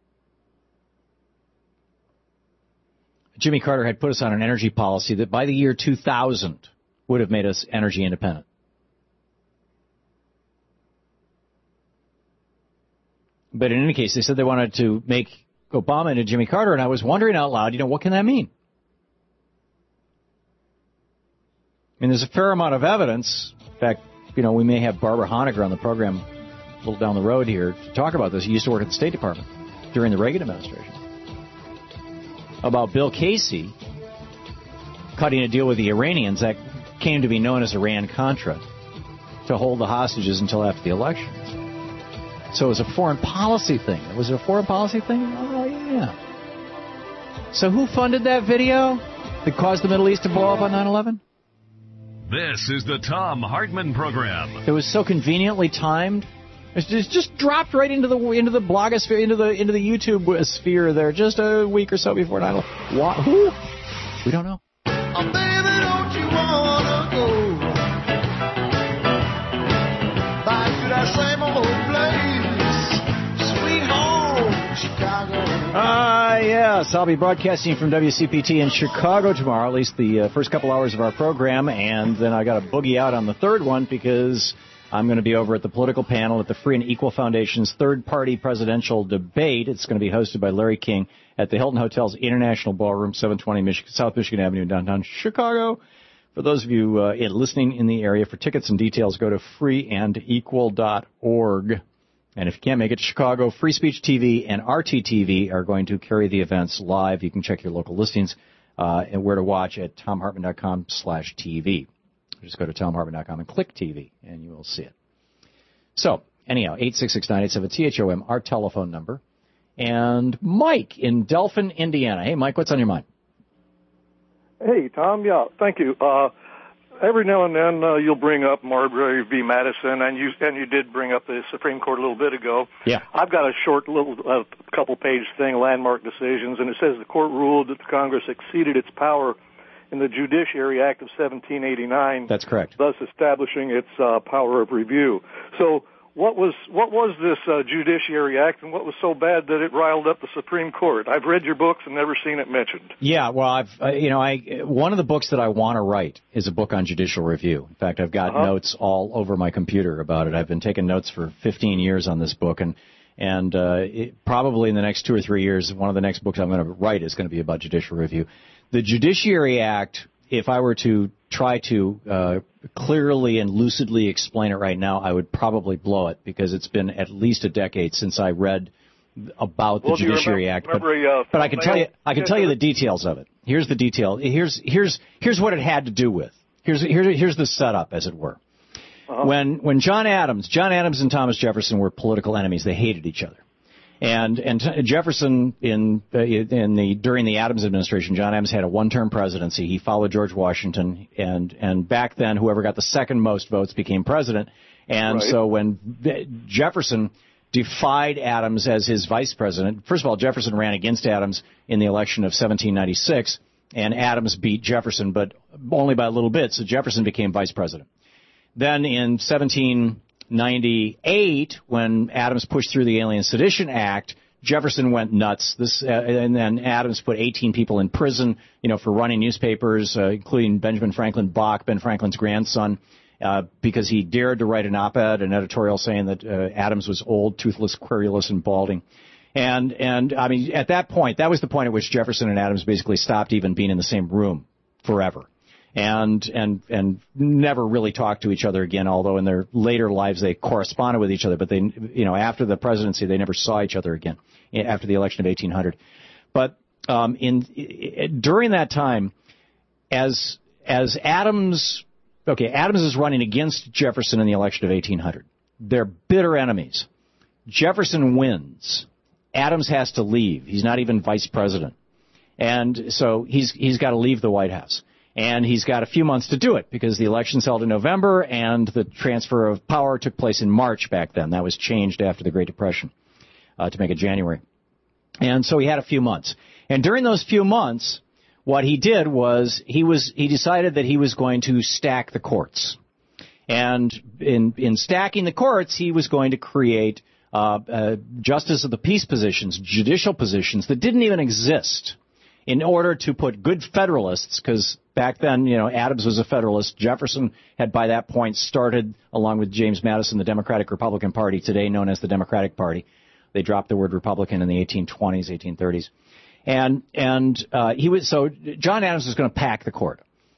Jimmy Carter had put us on an energy policy that by the year two thousand would have made us energy independent. But in any case, they said they wanted to make Obama into Jimmy Carter, and I was wondering out loud, you know, what can that mean? I mean, there's a fair amount of evidence. In fact, you know, we may have Barbara Honegger on the program a little down the road here to talk about this. He used to work at the State Department during the Reagan administration. About Bill Casey cutting a deal with the Iranians that came to be known as Iran-Contra to hold the hostages until after the elections. So it was a foreign policy thing. Was it a foreign policy thing? Oh, yeah. So who funded that video that caused the Middle East to blow up on nine eleven? This is the Thom Hartmann Program. It was so conveniently timed. It just, just dropped right into the into the blogosphere, into the into the YouTube sphere there, just a week or so before nine eleven. What? Who? We don't know. Oh, baby, don't you wanna go back to that same old place, sweet home, Chicago? Ah, uh, yes. I'll be broadcasting from W C P T in Chicago tomorrow, at least the uh, first couple hours of our program, and then I got to boogie out on the third one because I'm going to be over at the political panel at the Free and Equal Foundation's third-party presidential debate. It's going to be hosted by Larry King at the Hilton Hotel's International Ballroom, seven twenty Mich- South Michigan Avenue, downtown Chicago. For those of you uh, in, listening in the area, for tickets and details, go to free and equal dot org. And if you can't make it to Chicago, Free Speech T V and R T T V are going to carry the events live. You can check your local listings uh, and where to watch at tom hartman dot com slash T V. Just go to tom hartman dot com and click T V, and you will see it. So, anyhow, eight six six, nine eight seven, T H O M, our telephone number. And Mike in Delphin, Indiana. Hey, Mike, what's on your mind? Hey, Tom. Yeah, thank you. Uh, every now and then uh, you'll bring up Marbury v. Madison, and you and you did bring up the Supreme Court a little bit ago. Yeah. I've got a short little uh, couple-page thing, landmark decisions, and it says the court ruled that the Congress exceeded its power in the Judiciary Act of seventeen eighty-nine. That's correct. Thus establishing its uh, power of review. So what was what was this uh, Judiciary Act, and what was so bad that it riled up the Supreme Court? I've read your books and never seen it mentioned. Yeah, well, I've uh, you know, I one of the books that I want to write is a book on judicial review. In fact, I've got uh-huh. notes all over my computer about it. I've been taking notes for fifteen years on this book, and And uh, it, probably in the next two or three years, one of the next books I'm going to write is going to be about judicial review. The Judiciary Act, if I were to try to uh, clearly and lucidly explain it right now, I would probably blow it because it's been at least a decade since I read about the well, Judiciary remember, Act. But, remember, uh, but I can tell you, I can tell you the details of it. Here's the detail. Here's here's here's what it had to do with. Here's here's here's the setup, as it were. Uh-huh. When when John Adams, John Adams and Thomas Jefferson were political enemies. They hated each other. And and Jefferson in in the during the Adams administration, John Adams had a one-term presidency. He followed George Washington, and and back then, whoever got the second most votes became president. And right. so when Jefferson defied Adams as his vice president, first of all, Jefferson ran against Adams in the election of seventeen ninety-six, and Adams beat Jefferson, but only by a little bit. So Jefferson became vice president. Then in seventeen ninety-eight, when Adams pushed through the Alien Sedition Act, Jefferson went nuts. This, uh, and then Adams put eighteen people in prison, you know, for running newspapers, uh, including Benjamin Franklin Bach, Ben Franklin's grandson, uh, because he dared to write an op-ed, an editorial saying that uh, Adams was old, toothless, querulous, and balding. And, and I mean, at that point, that was the point at which Jefferson and Adams basically stopped even being in the same room forever. And, and, and never really talked to each other again, although in their later lives they corresponded with each other, but they, you know, after the presidency they never saw each other again, after the election of eighteen hundred. But, um, in, during that time, as, as Adams, okay, Adams is running against Jefferson in the election of eighteen hundred. They're bitter enemies. Jefferson wins. Adams has to leave. He's not even vice president. And so he's, he's got to leave the White House. And he's got a few months to do it because the election's held in November and the transfer of power took place in March back then. That was changed after the Great Depression uh, to make it January. And so he had a few months. And during those few months, what he did was he was he decided that he was going to stack the courts. And in in stacking the courts, he was going to create uh, uh, justice of the peace positions, judicial positions that didn't even exist, in order to put good Federalists, because back then, you know, Adams was a Federalist. Jefferson had by that point started, along with James Madison, the Democratic Republican Party, today known as the Democratic Party. They dropped the word Republican in the eighteen twenties, eighteen thirties. And, and, uh, he was, so John Adams was going to pack the court.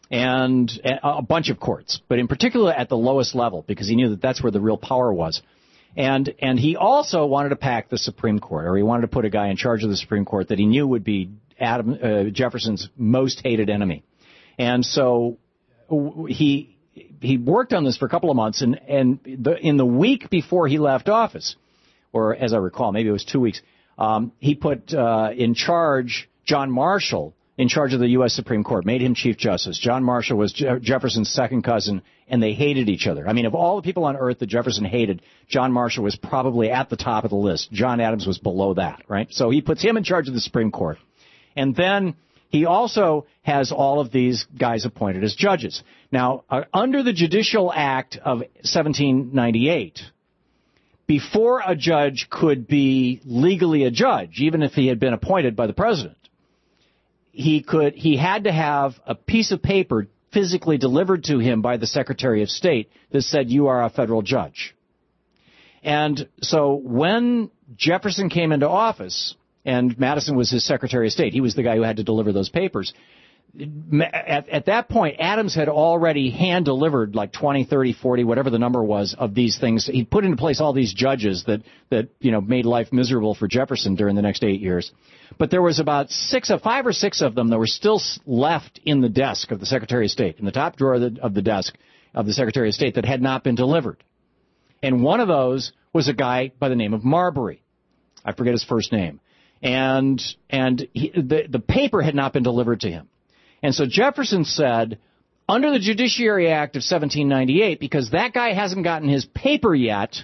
And a bunch of courts, but in particular at the lowest level, because he knew that that's where the real power was. And, and he also wanted to pack the Supreme Court, or he wanted to put a guy in charge of the Supreme Court that he knew would be Adam, uh, Jefferson's most hated enemy. And so he he worked on this for a couple of months, and, and the, in the week before he left office, or as I recall, maybe it was two weeks, um, he put uh, in charge John Marshall in charge of the U S Supreme Court, made him Chief Justice. John Marshall was Je- Jefferson's second cousin, and they hated each other. I mean, of all the people on earth that Jefferson hated, John Marshall was probably at the top of the list. John Adams was below that, right? So he puts him in charge of the Supreme Court. And then he also has all of these guys appointed as judges. Now, uh, under the Judicial Act of seventeen ninety-eight, before a judge could be legally a judge, even if he had been appointed by the president, he could he had to have a piece of paper physically delivered to him by the Secretary of State that said, you are a federal judge. And so when Jefferson came into office, and Madison was his Secretary of State, he was the guy who had to deliver those papers. At, at that point, Adams had already hand-delivered like twenty, thirty, forty, whatever the number was of these things. He put into place all these judges that, that, you know, made life miserable for Jefferson during the next eight years. But there was about six, of five or six of them that were still left in the desk of the Secretary of State, in the top drawer of the, of the desk of the Secretary of State that had not been delivered. And one of those was a guy by the name of Marbury. I forget his first name. And, and he, the, the paper had not been delivered to him. And so Jefferson said, under the Judiciary Act of seventeen ninety-eight, because that guy hasn't gotten his paper yet,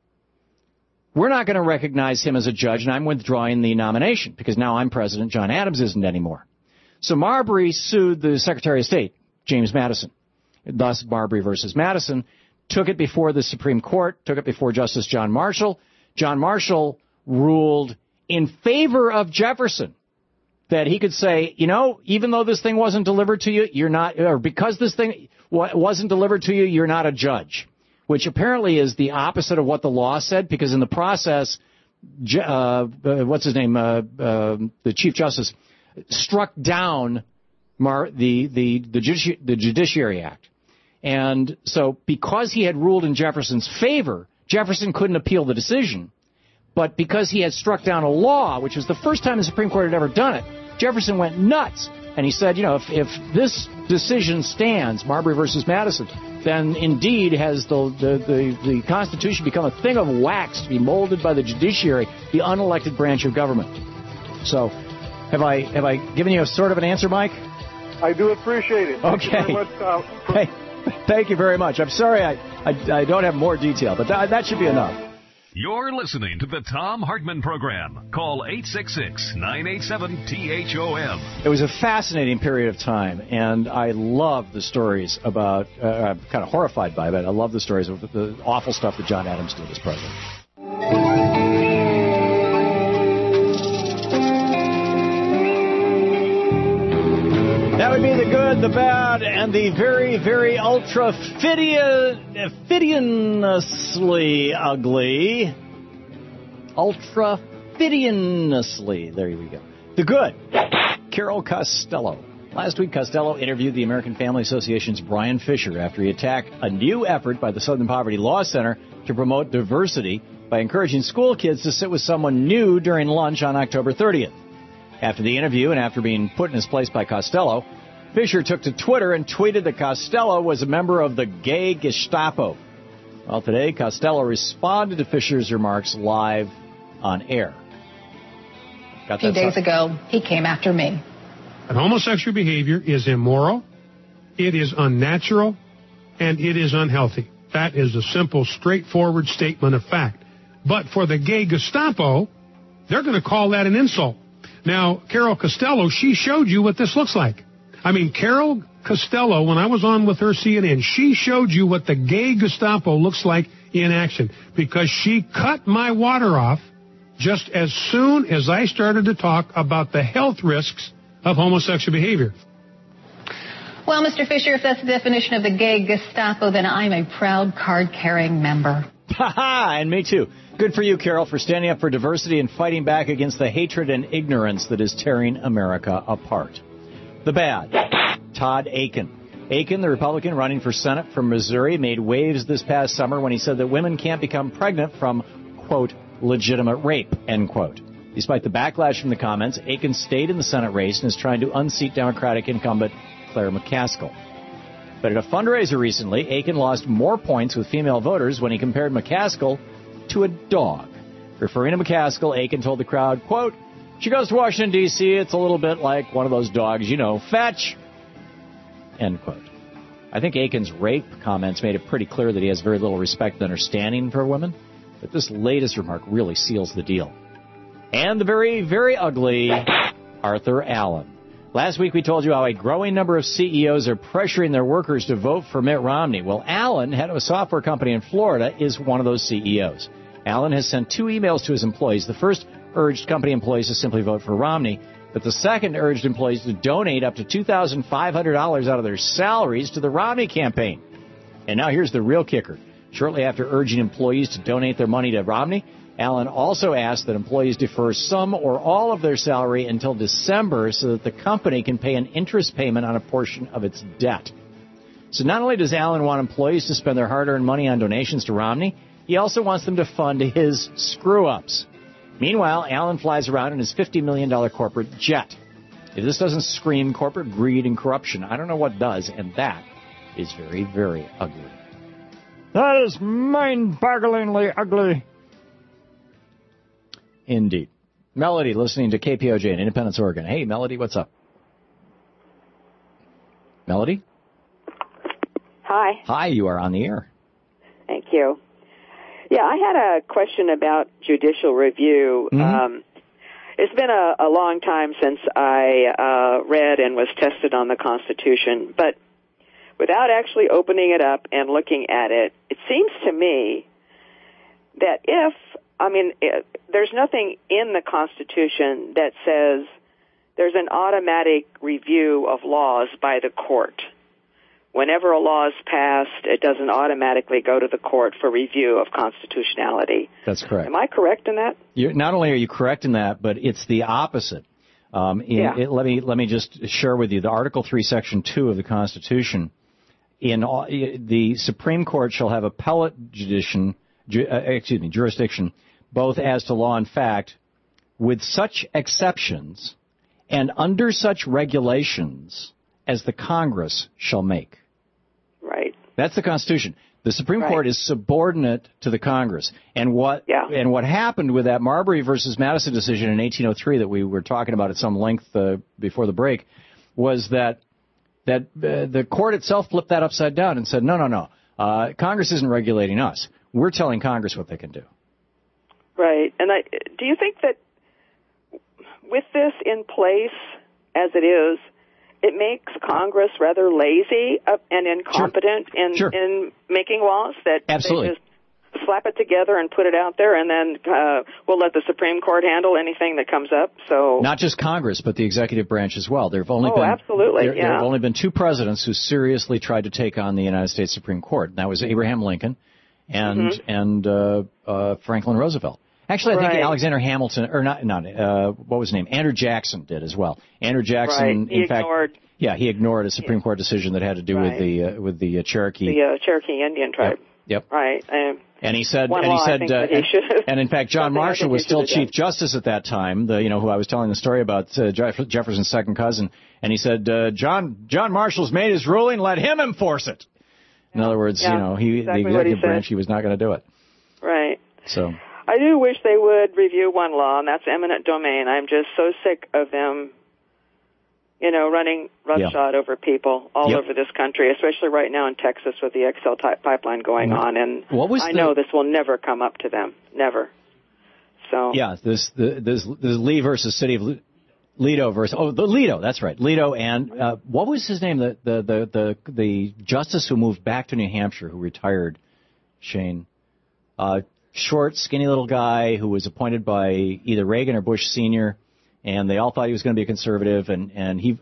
we're not going to recognize him as a judge, and I'm withdrawing the nomination, because now I'm president, John Adams isn't anymore. So Marbury sued the Secretary of State, James Madison. Thus, Marbury versus Madison, took it before the Supreme Court, took it before Justice John Marshall. John Marshall ruled in favor of Jefferson, that he could say, you know, even though this thing wasn't delivered to you, you're not, or because this thing wasn't delivered to you, you're not a judge, which apparently is the opposite of what the law said, because in the process, uh, uh, what's his name, uh, uh, the Chief Justice, struck down Mar- the, the, the, Judici- the Judiciary Act. And so because he had ruled in Jefferson's favor, Jefferson couldn't appeal the decision. But because he had struck down a law, which was the first time the Supreme Court had ever done it, Jefferson went nuts. And he said, you know, if, if this decision stands, Marbury versus Madison, then indeed has the, the, the, the Constitution become a thing of wax to be molded by the judiciary, the unelected branch of government. So have I have I given you a sort of an answer, Mike? I do appreciate it. Thank Okay. you very much, uh, for- Hey, thank you very much. I'm sorry I, I, I don't have more detail, but th- that should be enough. You're listening to the Tom Hartman Program. Call eight six six, nine eight seven, T H O M. It was a fascinating period of time, and I love the stories about, uh, I'm kind of horrified by it, but I love the stories of the awful stuff that John Adams did as president. That would be the good, the bad, and the very, very ultra fidiously ugly. Ultra fidiously. There we go. The good. Carol Costello. Last week, Costello interviewed the American Family Association's Brian Fisher after he attacked a new effort by the Southern Poverty Law Center to promote diversity by encouraging school kids to sit with someone new during lunch on October thirtieth. After the interview and after being put in his place by Costello, Fisher took to Twitter and tweeted that Costello was a member of the gay Gestapo. Well, today, Costello responded to Fisher's remarks live on air. Got A few that days song? ago, he came after me. And homosexual behavior is immoral, it is unnatural, and it is unhealthy. That is a simple, straightforward statement of fact. But for the gay Gestapo, they're going to call that an insult. Now, Carol Costello, she showed you what this looks like. I mean, Carol Costello, when I was on with her C N N, she showed you what the gay Gestapo looks like in action because she cut my water off just as soon as I started to talk about the health risks of homosexual behavior. Well, Mister Fisher, if that's the definition of the gay Gestapo, then I'm a proud card-carrying member. Ha ha! And me too. Good for you, Carol, for standing up for diversity and fighting back against the hatred and ignorance that is tearing America apart. The bad. Todd Akin. Akin, the Republican running for Senate from Missouri, made waves this past summer when he said that women can't become pregnant from, quote, legitimate rape, end quote. Despite the backlash from the comments, Akin stayed in the Senate race and is trying to unseat Democratic incumbent Claire McCaskill. But at a fundraiser recently, Akin lost more points with female voters when he compared McCaskill to a dog. Referring to McCaskill, Akin told the crowd, quote, she goes to Washington, D C, it's a little bit like one of those dogs, you know, fetch, end quote. I think Akin's rape comments made it pretty clear that he has very little respect and understanding for women, but this latest remark really seals the deal. And the very, very ugly Arthur Allen. Last week we told you how a growing number of C E Os are pressuring their workers to vote for Mitt Romney. Well, Allen, head of a software company in Florida, is one of those C E Os. Allen has sent two emails to his employees. The first urged company employees to simply vote for Romney, but the second urged employees to donate up to two thousand five hundred dollars out of their salaries to the Romney campaign. And now here's the real kicker. Shortly after urging employees to donate their money to Romney, Allen also asked that employees defer some or all of their salary until December so that the company can pay an interest payment on a portion of its debt. So not only does Allen want employees to spend their hard-earned money on donations to Romney, he also wants them to fund his screw-ups. Meanwhile, Allen flies around in his fifty million dollars corporate jet. If this doesn't scream corporate greed and corruption, I don't know what does, and that is very, very ugly. That is mind-bogglingly ugly. Indeed. Melody, listening to K P O J in Independence, Oregon. Hey, Melody, what's up? Melody? Hi. Hi, you are on the air. Thank you. Yeah, I had a question about judicial review. Mm-hmm. Um, it's been a, a long time since I uh, read and was tested on the Constitution, but without actually opening it up and looking at it, it seems to me that if, I mean, it, there's nothing in the Constitution that says there's an automatic review of laws by the court. whenever a law is passed, it doesn't automatically go to the court for review of constitutionality. That's correct. Am I correct in that? You're, not only are you correct in that, but it's the opposite. Um, in, Yeah. it, let me let me just share with you the Article three, Section two of the Constitution. In all, the Supreme Court shall have appellate judiction, ju, uh, excuse me, jurisdiction, both as to law and fact, with such exceptions and under such regulations as the Congress shall make. Right. That's the Constitution. The Supreme Right. Court is subordinate to the Congress. And what Yeah. and what happened with that Marbury versus Madison decision in eighteen oh three that we were talking about at some length uh, before the break was that that uh, the court itself flipped that upside down and said, no, no, no, uh, Congress isn't regulating us. We're telling Congress what they can do. Right. And I, do you think that with this in place as it is, it makes Congress rather lazy uh, and incompetent Sure. in Sure. in making laws that Absolutely. they just slap it together and put it out there, and then uh, we'll let the Supreme Court handle anything that comes up. So Not just Congress, but the executive branch as well. There have only Oh, been absolutely, there, yeah. there have only been two presidents who seriously tried to take on the United States Supreme Court. And that was Abraham Lincoln and Mhm. and uh, uh, Franklin Roosevelt. Actually, I think Right. Alexander Hamilton, or not, not uh, what was his name? Andrew Jackson did as well. Andrew Jackson, Right. He in fact, ignored yeah, he ignored a Supreme Court decision that had to do with Right. the uh, with the uh, Cherokee. the uh, Cherokee Indian tribe. Yep. Right. Um, And he said, One and he law, I said, think uh, that he and, should- and in fact, John something I Marshall think was he still should have Chief done. Justice at that time. The, you know, who I was telling the story about, uh, Jeff- Jefferson's second cousin, and he said, uh, John John Marshall's made his ruling. Let him enforce it. In other words, Yeah, you know, he exactly the what he executive said. branch, he was not going to do it. Right. So. I do wish they would review one law, and that's eminent domain. I'm just so sick of them, you know, running roughshod over people all Yep. over this country, especially right now in Texas with the X L type pipeline going on. And What was I the- know this will never come up to them, never. So Yeah, this the, this this Lee versus City of Le- Ledo versus oh the Ledo, that's right, Ledo, and uh, what was his name? The, the the the the justice who moved back to New Hampshire, who retired, Shane, uh, short, skinny little guy who was appointed by either Reagan or Bush Senior, and they all thought he was going to be a conservative, and and he.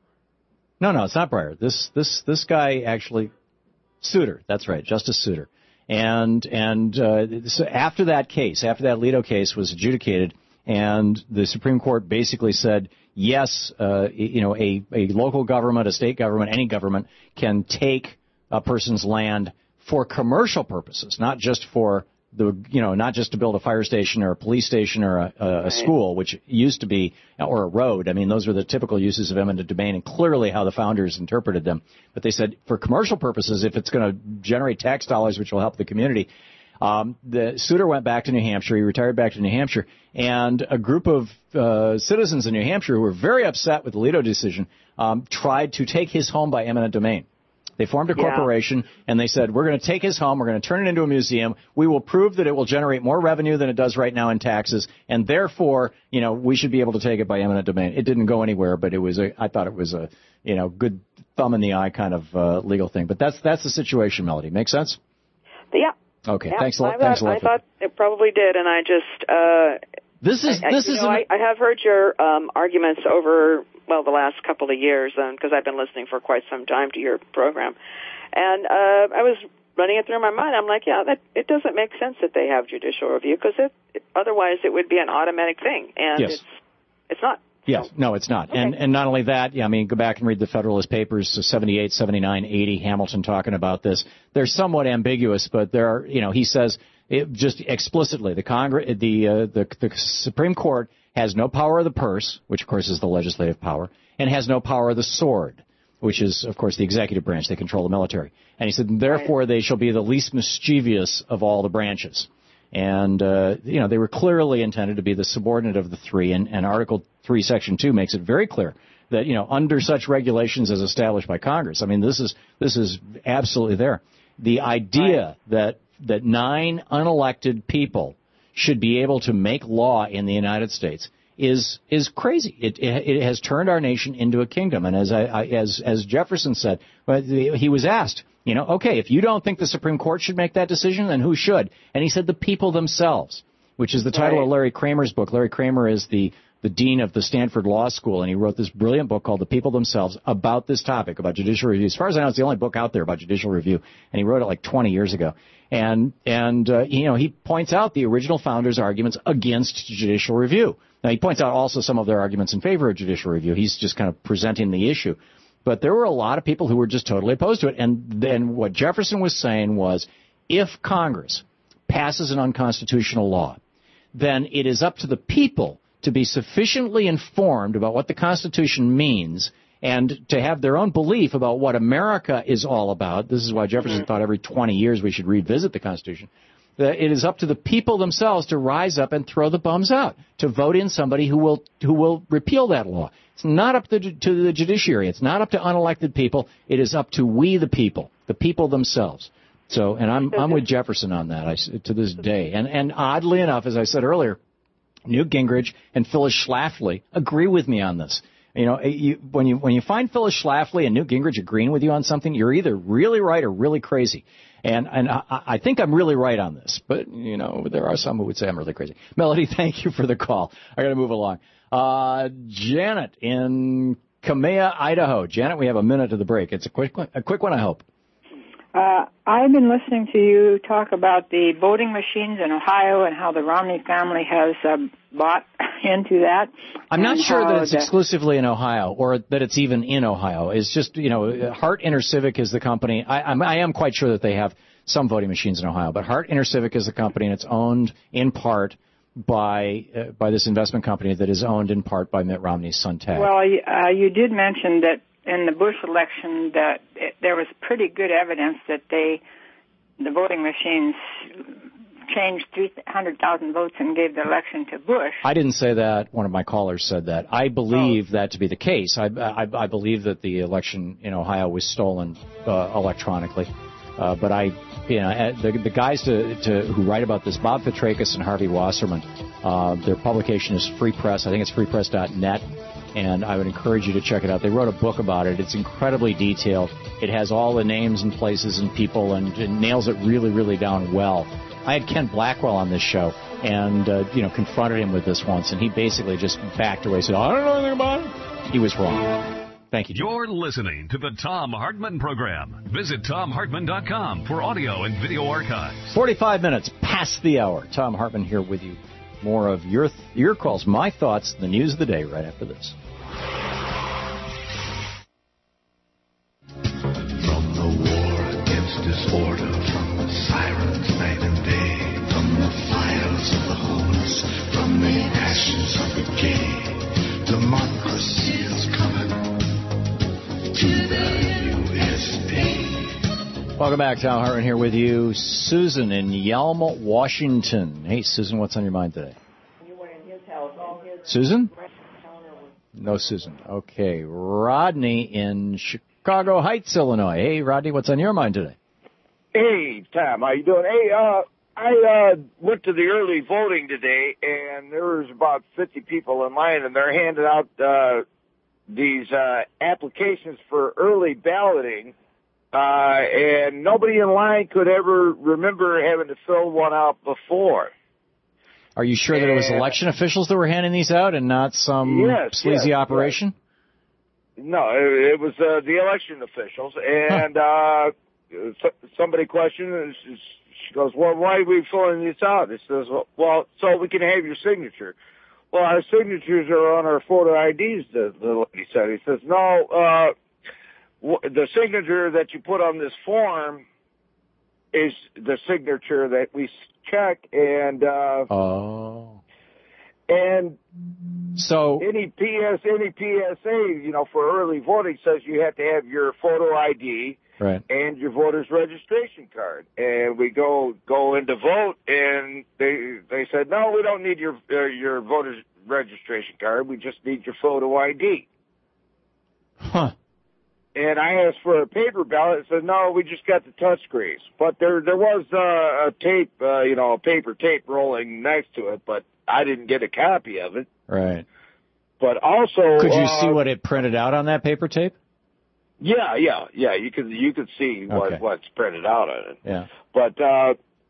No, no, it's not Breyer. This this this guy actually, Souter. That's right, Justice Souter. And and uh, so after that case, after that Ledo case was adjudicated, and the Supreme Court basically said, yes, uh, you know, a, a local government, a state government, any government can take a person's land for commercial purposes, not just for the, you know, not just to build a fire station or a police station or a, a, a school, which used to be, or a road. I mean, those were the typical uses of eminent domain and clearly how the founders interpreted them. But they said for commercial purposes, if it's going to generate tax dollars, which will help the community. Um, the Souter went back to New Hampshire. He retired back to New Hampshire, and a group of uh, citizens in New Hampshire who were very upset with the Ledo decision um, tried to take his home by eminent domain. They formed a Yeah. corporation, and they said, we're going to take his home, we're going to turn it into a museum, we will prove that it will generate more revenue than it does right now in taxes, and therefore, you know, we should be able to take it by eminent domain. It didn't go anywhere, but it was a, I thought it was a, you know, good thumb in the eye kind of uh, legal thing. But that's that's the situation, Melody. Make sense? yeah. Okay, Yeah, thanks a lot. I Thanks a thought, lot. I for- thought it probably did, and I just uh, This is I, this you is know, an- I, I have heard your um, arguments over well the last couple of years because I've been listening for quite some time to your program, and uh, I was running it through my mind. I'm like, yeah, that it doesn't make sense that they have judicial review because it, it otherwise it would be an automatic thing, and Yes. it's it's not. Yes, no, it's not. Okay. And and not only that, yeah, I mean, go back and read the Federalist Papers, so seventy-eight, seventy-nine, eighty, Hamilton talking about this. They're somewhat ambiguous, but there are, you know, he says it just explicitly, the Congress, the, uh, the the Supreme Court has no power of the purse, which of course is the legislative power, and has no power of the sword, which is of course the executive branch. They control the military. And he said, therefore, right. They shall be the least mischievous of all the branches. And, uh, you know, they were clearly intended to be the subordinate of the three, and, and Article three, Section two makes it very clear that, you know, under such regulations as established by Congress, I mean, this is this is absolutely there. The idea right. that that nine unelected people should be able to make law in the United States is is crazy. It it, it has turned our nation into a kingdom. And as I, I as as Jefferson said, he was asked, you know, okay, if you don't think the Supreme Court should make that decision, then who should? And he said the people themselves, which is the title right. of Larry Kramer's book. Larry Kramer is the the dean of the Stanford Law School, and he wrote this brilliant book called The People Themselves about this topic, about judicial review. As far as I know, it's the only book out there about judicial review, and he wrote it like twenty years ago. And, and uh, you know, he points out the original founders' arguments against judicial review. Now, he points out also some of their arguments in favor of judicial review. He's just kind of presenting the issue. But there were a lot of people who were just totally opposed to it. And then what Jefferson was saying was, if Congress passes an unconstitutional law, then it is up to the people to be sufficiently informed about what the Constitution means and to have their own belief about what America is all about. This is why Jefferson mm-hmm. thought every twenty years we should revisit the Constitution. That it is up to the people themselves to rise up and throw the bums out, to vote in somebody who will who will repeal that law. It's not up to, to the judiciary. It's not up to unelected people. It is up to we, the people, the people themselves. So, and I'm I'm with Jefferson on that I, to this day. And and oddly enough, as I said earlier, Newt Gingrich and Phyllis Schlafly agree with me on this. You know, you, when you when you find Phyllis Schlafly and Newt Gingrich agreeing with you on something, you're either really right or really crazy. And and I, I think I'm really right on this, but you know there are some who would say I'm really crazy. Melody, thank you for the call. I got to move along. Uh, Janet in Kamea, Idaho. Janet, we have a minute to the break. It's a quick one, a quick one, I hope. Uh, I've been listening to you talk about the voting machines in Ohio and how the Romney family has uh, bought into that. I'm not sure that it's the, exclusively in Ohio or that it's even in Ohio. It's just, you know, Hart InterCivic is the company. I, I'm, I am quite sure that they have some voting machines in Ohio, but Hart InterCivic is the company, and it's owned in part by uh, by this investment company that is owned in part by Mitt Romney's son, Ted. Well, uh, you did mention that in the Bush election that it, there was pretty good evidence that they, the voting machines, changed three hundred thousand votes and gave the election to Bush. I didn't say that. One of my callers said that. I believe oh. that to be the case. I, I, I believe that the election in Ohio was stolen uh, electronically. Uh, but I, you know, the, the guys to, to, who write about this, Bob Petrakis and Harvey Wasserman, uh, their publication is Free Press. I think it's free press dot net. And I would encourage you to check it out. They wrote a book about it. It's incredibly detailed. It has all the names and places and people, and it nails it really, really down well. I had Ken Blackwell on this show and, uh, you know, confronted him with this once, and he basically just backed away and said, I don't know anything about it. He was wrong. Thank you. You're listening to the Thom Hartmann Program. Visit Thom Hartmann dot com for audio and video archives. forty-five minutes past the hour. Thom Hartmann here with you. More of your th- your calls, my thoughts, the news of the day right after this. From the war against disorder, from the sirens night and day, from the fires of the homeless, from the ashes of the gay, democracy is coming to the U S A. Welcome back. Thom Hartmann here with you. Susan in Yelma, Washington. Hey, Susan, what's on your mind today? Susan? No, Susan. Okay. Rodney in Chicago Heights, Illinois. Hey, Rodney, what's on your mind today? Hey, Tom, how you doing? Hey, uh, I uh, went to the early voting today, and there was about fifty people in line, and they're handing out uh, these uh, applications for early balloting, uh, and nobody in line could ever remember having to fill one out before. Are you sure that it was election officials that were handing these out and not some yes, sleazy yes, operation? Yes. No, it, it was uh, the election officials. And uh, so, somebody questioned, and she goes, well, why are we filling this out? It says, well, so we can have your signature. Well, our signatures are on our photo I Ds, the, the lady said. He says, no, uh, w- the signature that you put on this form is the signature that we check, and uh oh and so any P S any P S A, you know, for early voting says you have to have your photo I D right. and your voter's registration card. And we go go in to vote, and they they said, no, we don't need your uh, your voter's registration card, we just need your photo I D. Huh. And I asked for a paper ballot. It said, no, we just got the touch screens. But there there was uh, a tape, uh, you know, a paper tape rolling next to it, but I didn't get a copy of it. Right. But also... Could you uh, see what it printed out on that paper tape? Yeah, yeah, yeah. You could you could see what, okay. what's printed out on it. Yeah. But uh,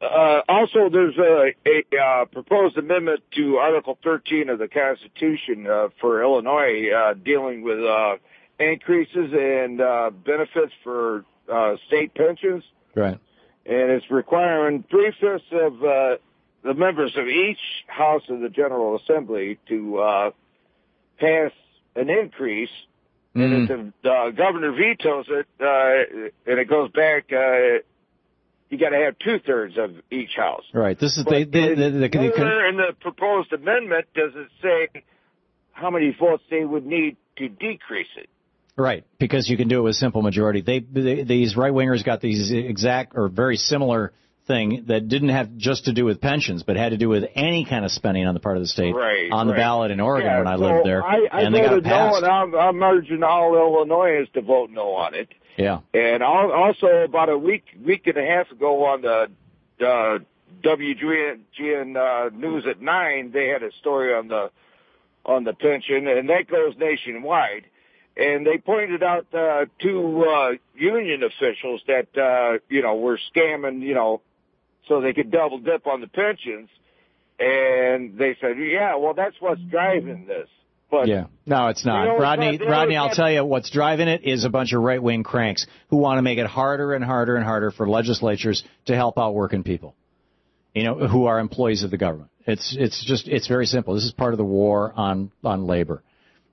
uh, also, there's a, a uh, proposed amendment to Article thirteen of the Constitution uh, for Illinois uh, dealing with uh, increases and uh, benefits for uh, state pensions. Right. And it's requiring three-fifths of uh, the members of each House of the General Assembly to uh, pass an increase. Mm. And if the uh, governor vetoes it, uh, and it goes back, uh, you got to have two-thirds of each house. Right. This is but the, the, the, the, the, the in the proposed amendment, does it say how many votes they would need to decrease it? Right, because you can do it with simple majority. They, they these right-wingers got these exact or very similar thing that didn't have just to do with pensions, but had to do with any kind of spending on the part of the state right, on the right. ballot in Oregon yeah, when I so lived there, I, I and they got voted it passed. no, and I'm, I'm urging all Illinoisans to vote no on it. Yeah. And also about a week week and a half ago on the uh, W G N uh, News at nine, they had a story on the on the pension, and that goes nationwide. And they pointed out uh, two uh, union officials that, uh, you know, were scamming, you know, so they could double dip on the pensions. And they said, yeah, well, that's what's driving this. But yeah, no, it's not. You know, Rodney, it's not, Rodney, not, I'll tell you what's driving it is a bunch of right-wing cranks who want to make it harder and harder and harder for legislatures to help out working people, you know, who are employees of the government. It's it's just, it's very simple. This is part of the war on, on labor.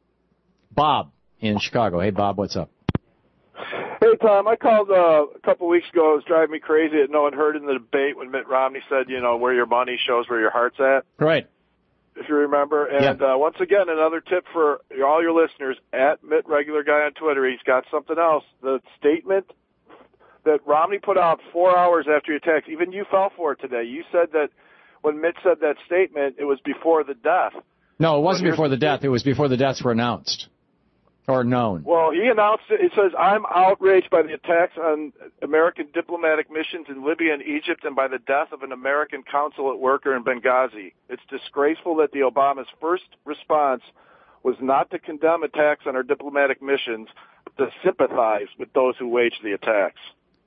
Bob in Chicago. Hey, Bob, what's up? Hey, Tom, I called uh, a couple weeks ago. It was driving me crazy that no one heard in the debate when Mitt Romney said, you know, where your money shows where your heart's at. Right. If you remember. And yeah. uh, once again, another tip for all your listeners, at Mitt Regular Guy on Twitter, he's got something else. The statement that Romney put out four hours after your text, even you fell for it today. You said that when Mitt said that statement, it was before the death. No, it wasn't well, before the death. It was before the deaths were announced. Or known. Well, he announced it. It says, I'm outraged by the attacks on American diplomatic missions in Libya and Egypt and by the death of an American consulate worker in Benghazi. It's disgraceful that the Obama's first response was not to condemn attacks on our diplomatic missions, but to sympathize with those who waged the attacks.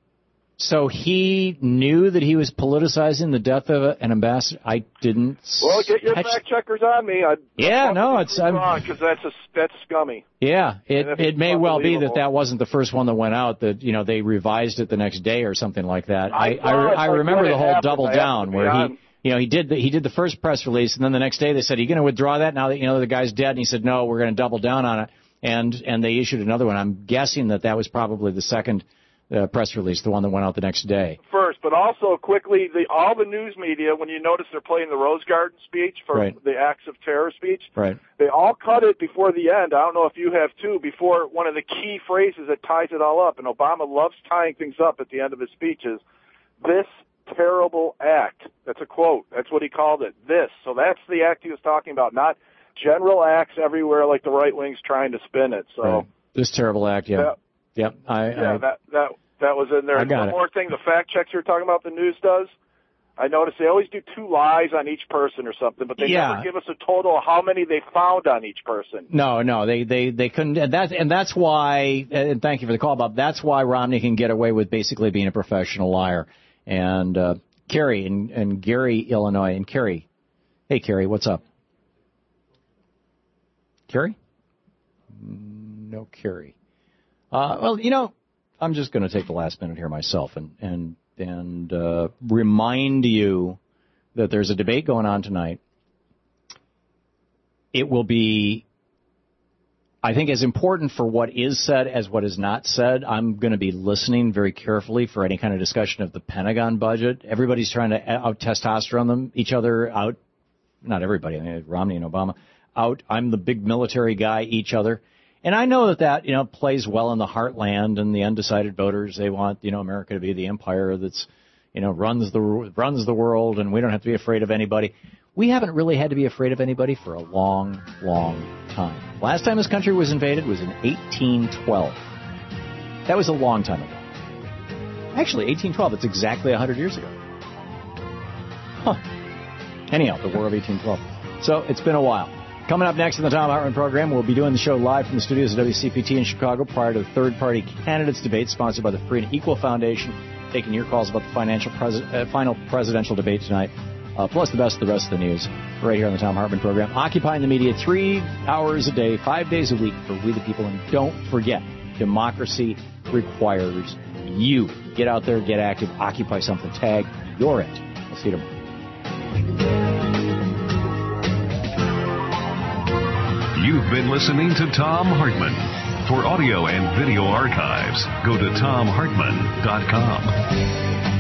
So he knew that he was politicizing the death of an ambassador? I didn't. Well, get your catch... fact checkers on me. I'd, yeah, I'd no, it's wrong because that's a, that's scummy. Yeah, it it may well be that that wasn't the first one that went out. That you know they revised it the next day or something like that. I I, I, I remember the whole double down where he you know he did the, he did the first press release and then the next day they said, "Are you going to withdraw that now that you know the guy's dead?" And he said, "No, we're going to double down on it." And and they issued another one. I'm guessing that that was probably the second. Uh, press release, the one that went out the next day. First, but also quickly, the, all the news media, when you notice they're playing the Rose Garden speech for right. the acts of terror speech, right. they all cut it before the end. I don't know if you have too, before one of the key phrases that ties it all up. And Obama loves tying things up at the end of his speeches. This terrible act. That's a quote. That's what he called it. This. So that's the act he was talking about, not general acts everywhere like the right wing's trying to spin it. So right. This terrible act, yeah. That, Yep. I, yeah, I, that, that, that was in there. I got One it. more thing, the fact checks you're talking about the news does, I noticed they always do two lies on each person or something, but they yeah. never give us a total of how many they found on each person. No, no, they, they, they couldn't, and that's, and that's why, and thank you for the call, Bob, that's why Romney can get away with basically being a professional liar. And, uh, Kerry in, in Gary, Illinois, and Kerry. Hey, Kerry, what's up? Kerry? No, Kerry. Uh, well, you know, I'm just going to take the last minute here myself and and and uh, remind you that there's a debate going on tonight. It will be, I think, as important for what is said as what is not said. I'm going to be listening very carefully for any kind of discussion of the Pentagon budget. Everybody's trying to out testosterone them each other out. Not everybody. I mean, Romney and Obama out. I'm the big military guy. Each other. And I know that that, you know, plays well in the heartland and the undecided voters. They want, you know, America to be the empire that's, you know, runs the runs the world, and we don't have to be afraid of anybody. We haven't really had to be afraid of anybody for a long, long time. Last time this country was invaded was in eighteen twelve. That was a long time ago. Actually, eighteen twelve, it's exactly one hundred years ago. Huh. Anyhow, the War of eighteen twelve. So it's been a while. Coming up next in the Tom Hartman program, we'll be doing the show live from the studios of W C P T in Chicago prior to the third-party candidates debate sponsored by the Free and Equal Foundation. taking your calls about the financial pres- uh, final presidential debate tonight, uh, plus the best of the rest of the news, right here on the Tom Hartman program. Occupying the media three hours a day, five days a week for we the people. And don't forget, democracy requires you. Get out there, get active, occupy something, tag, you're it. I'll see you tomorrow. You've been listening to Tom Hartman. For audio and video archives, go to tom hartman dot com.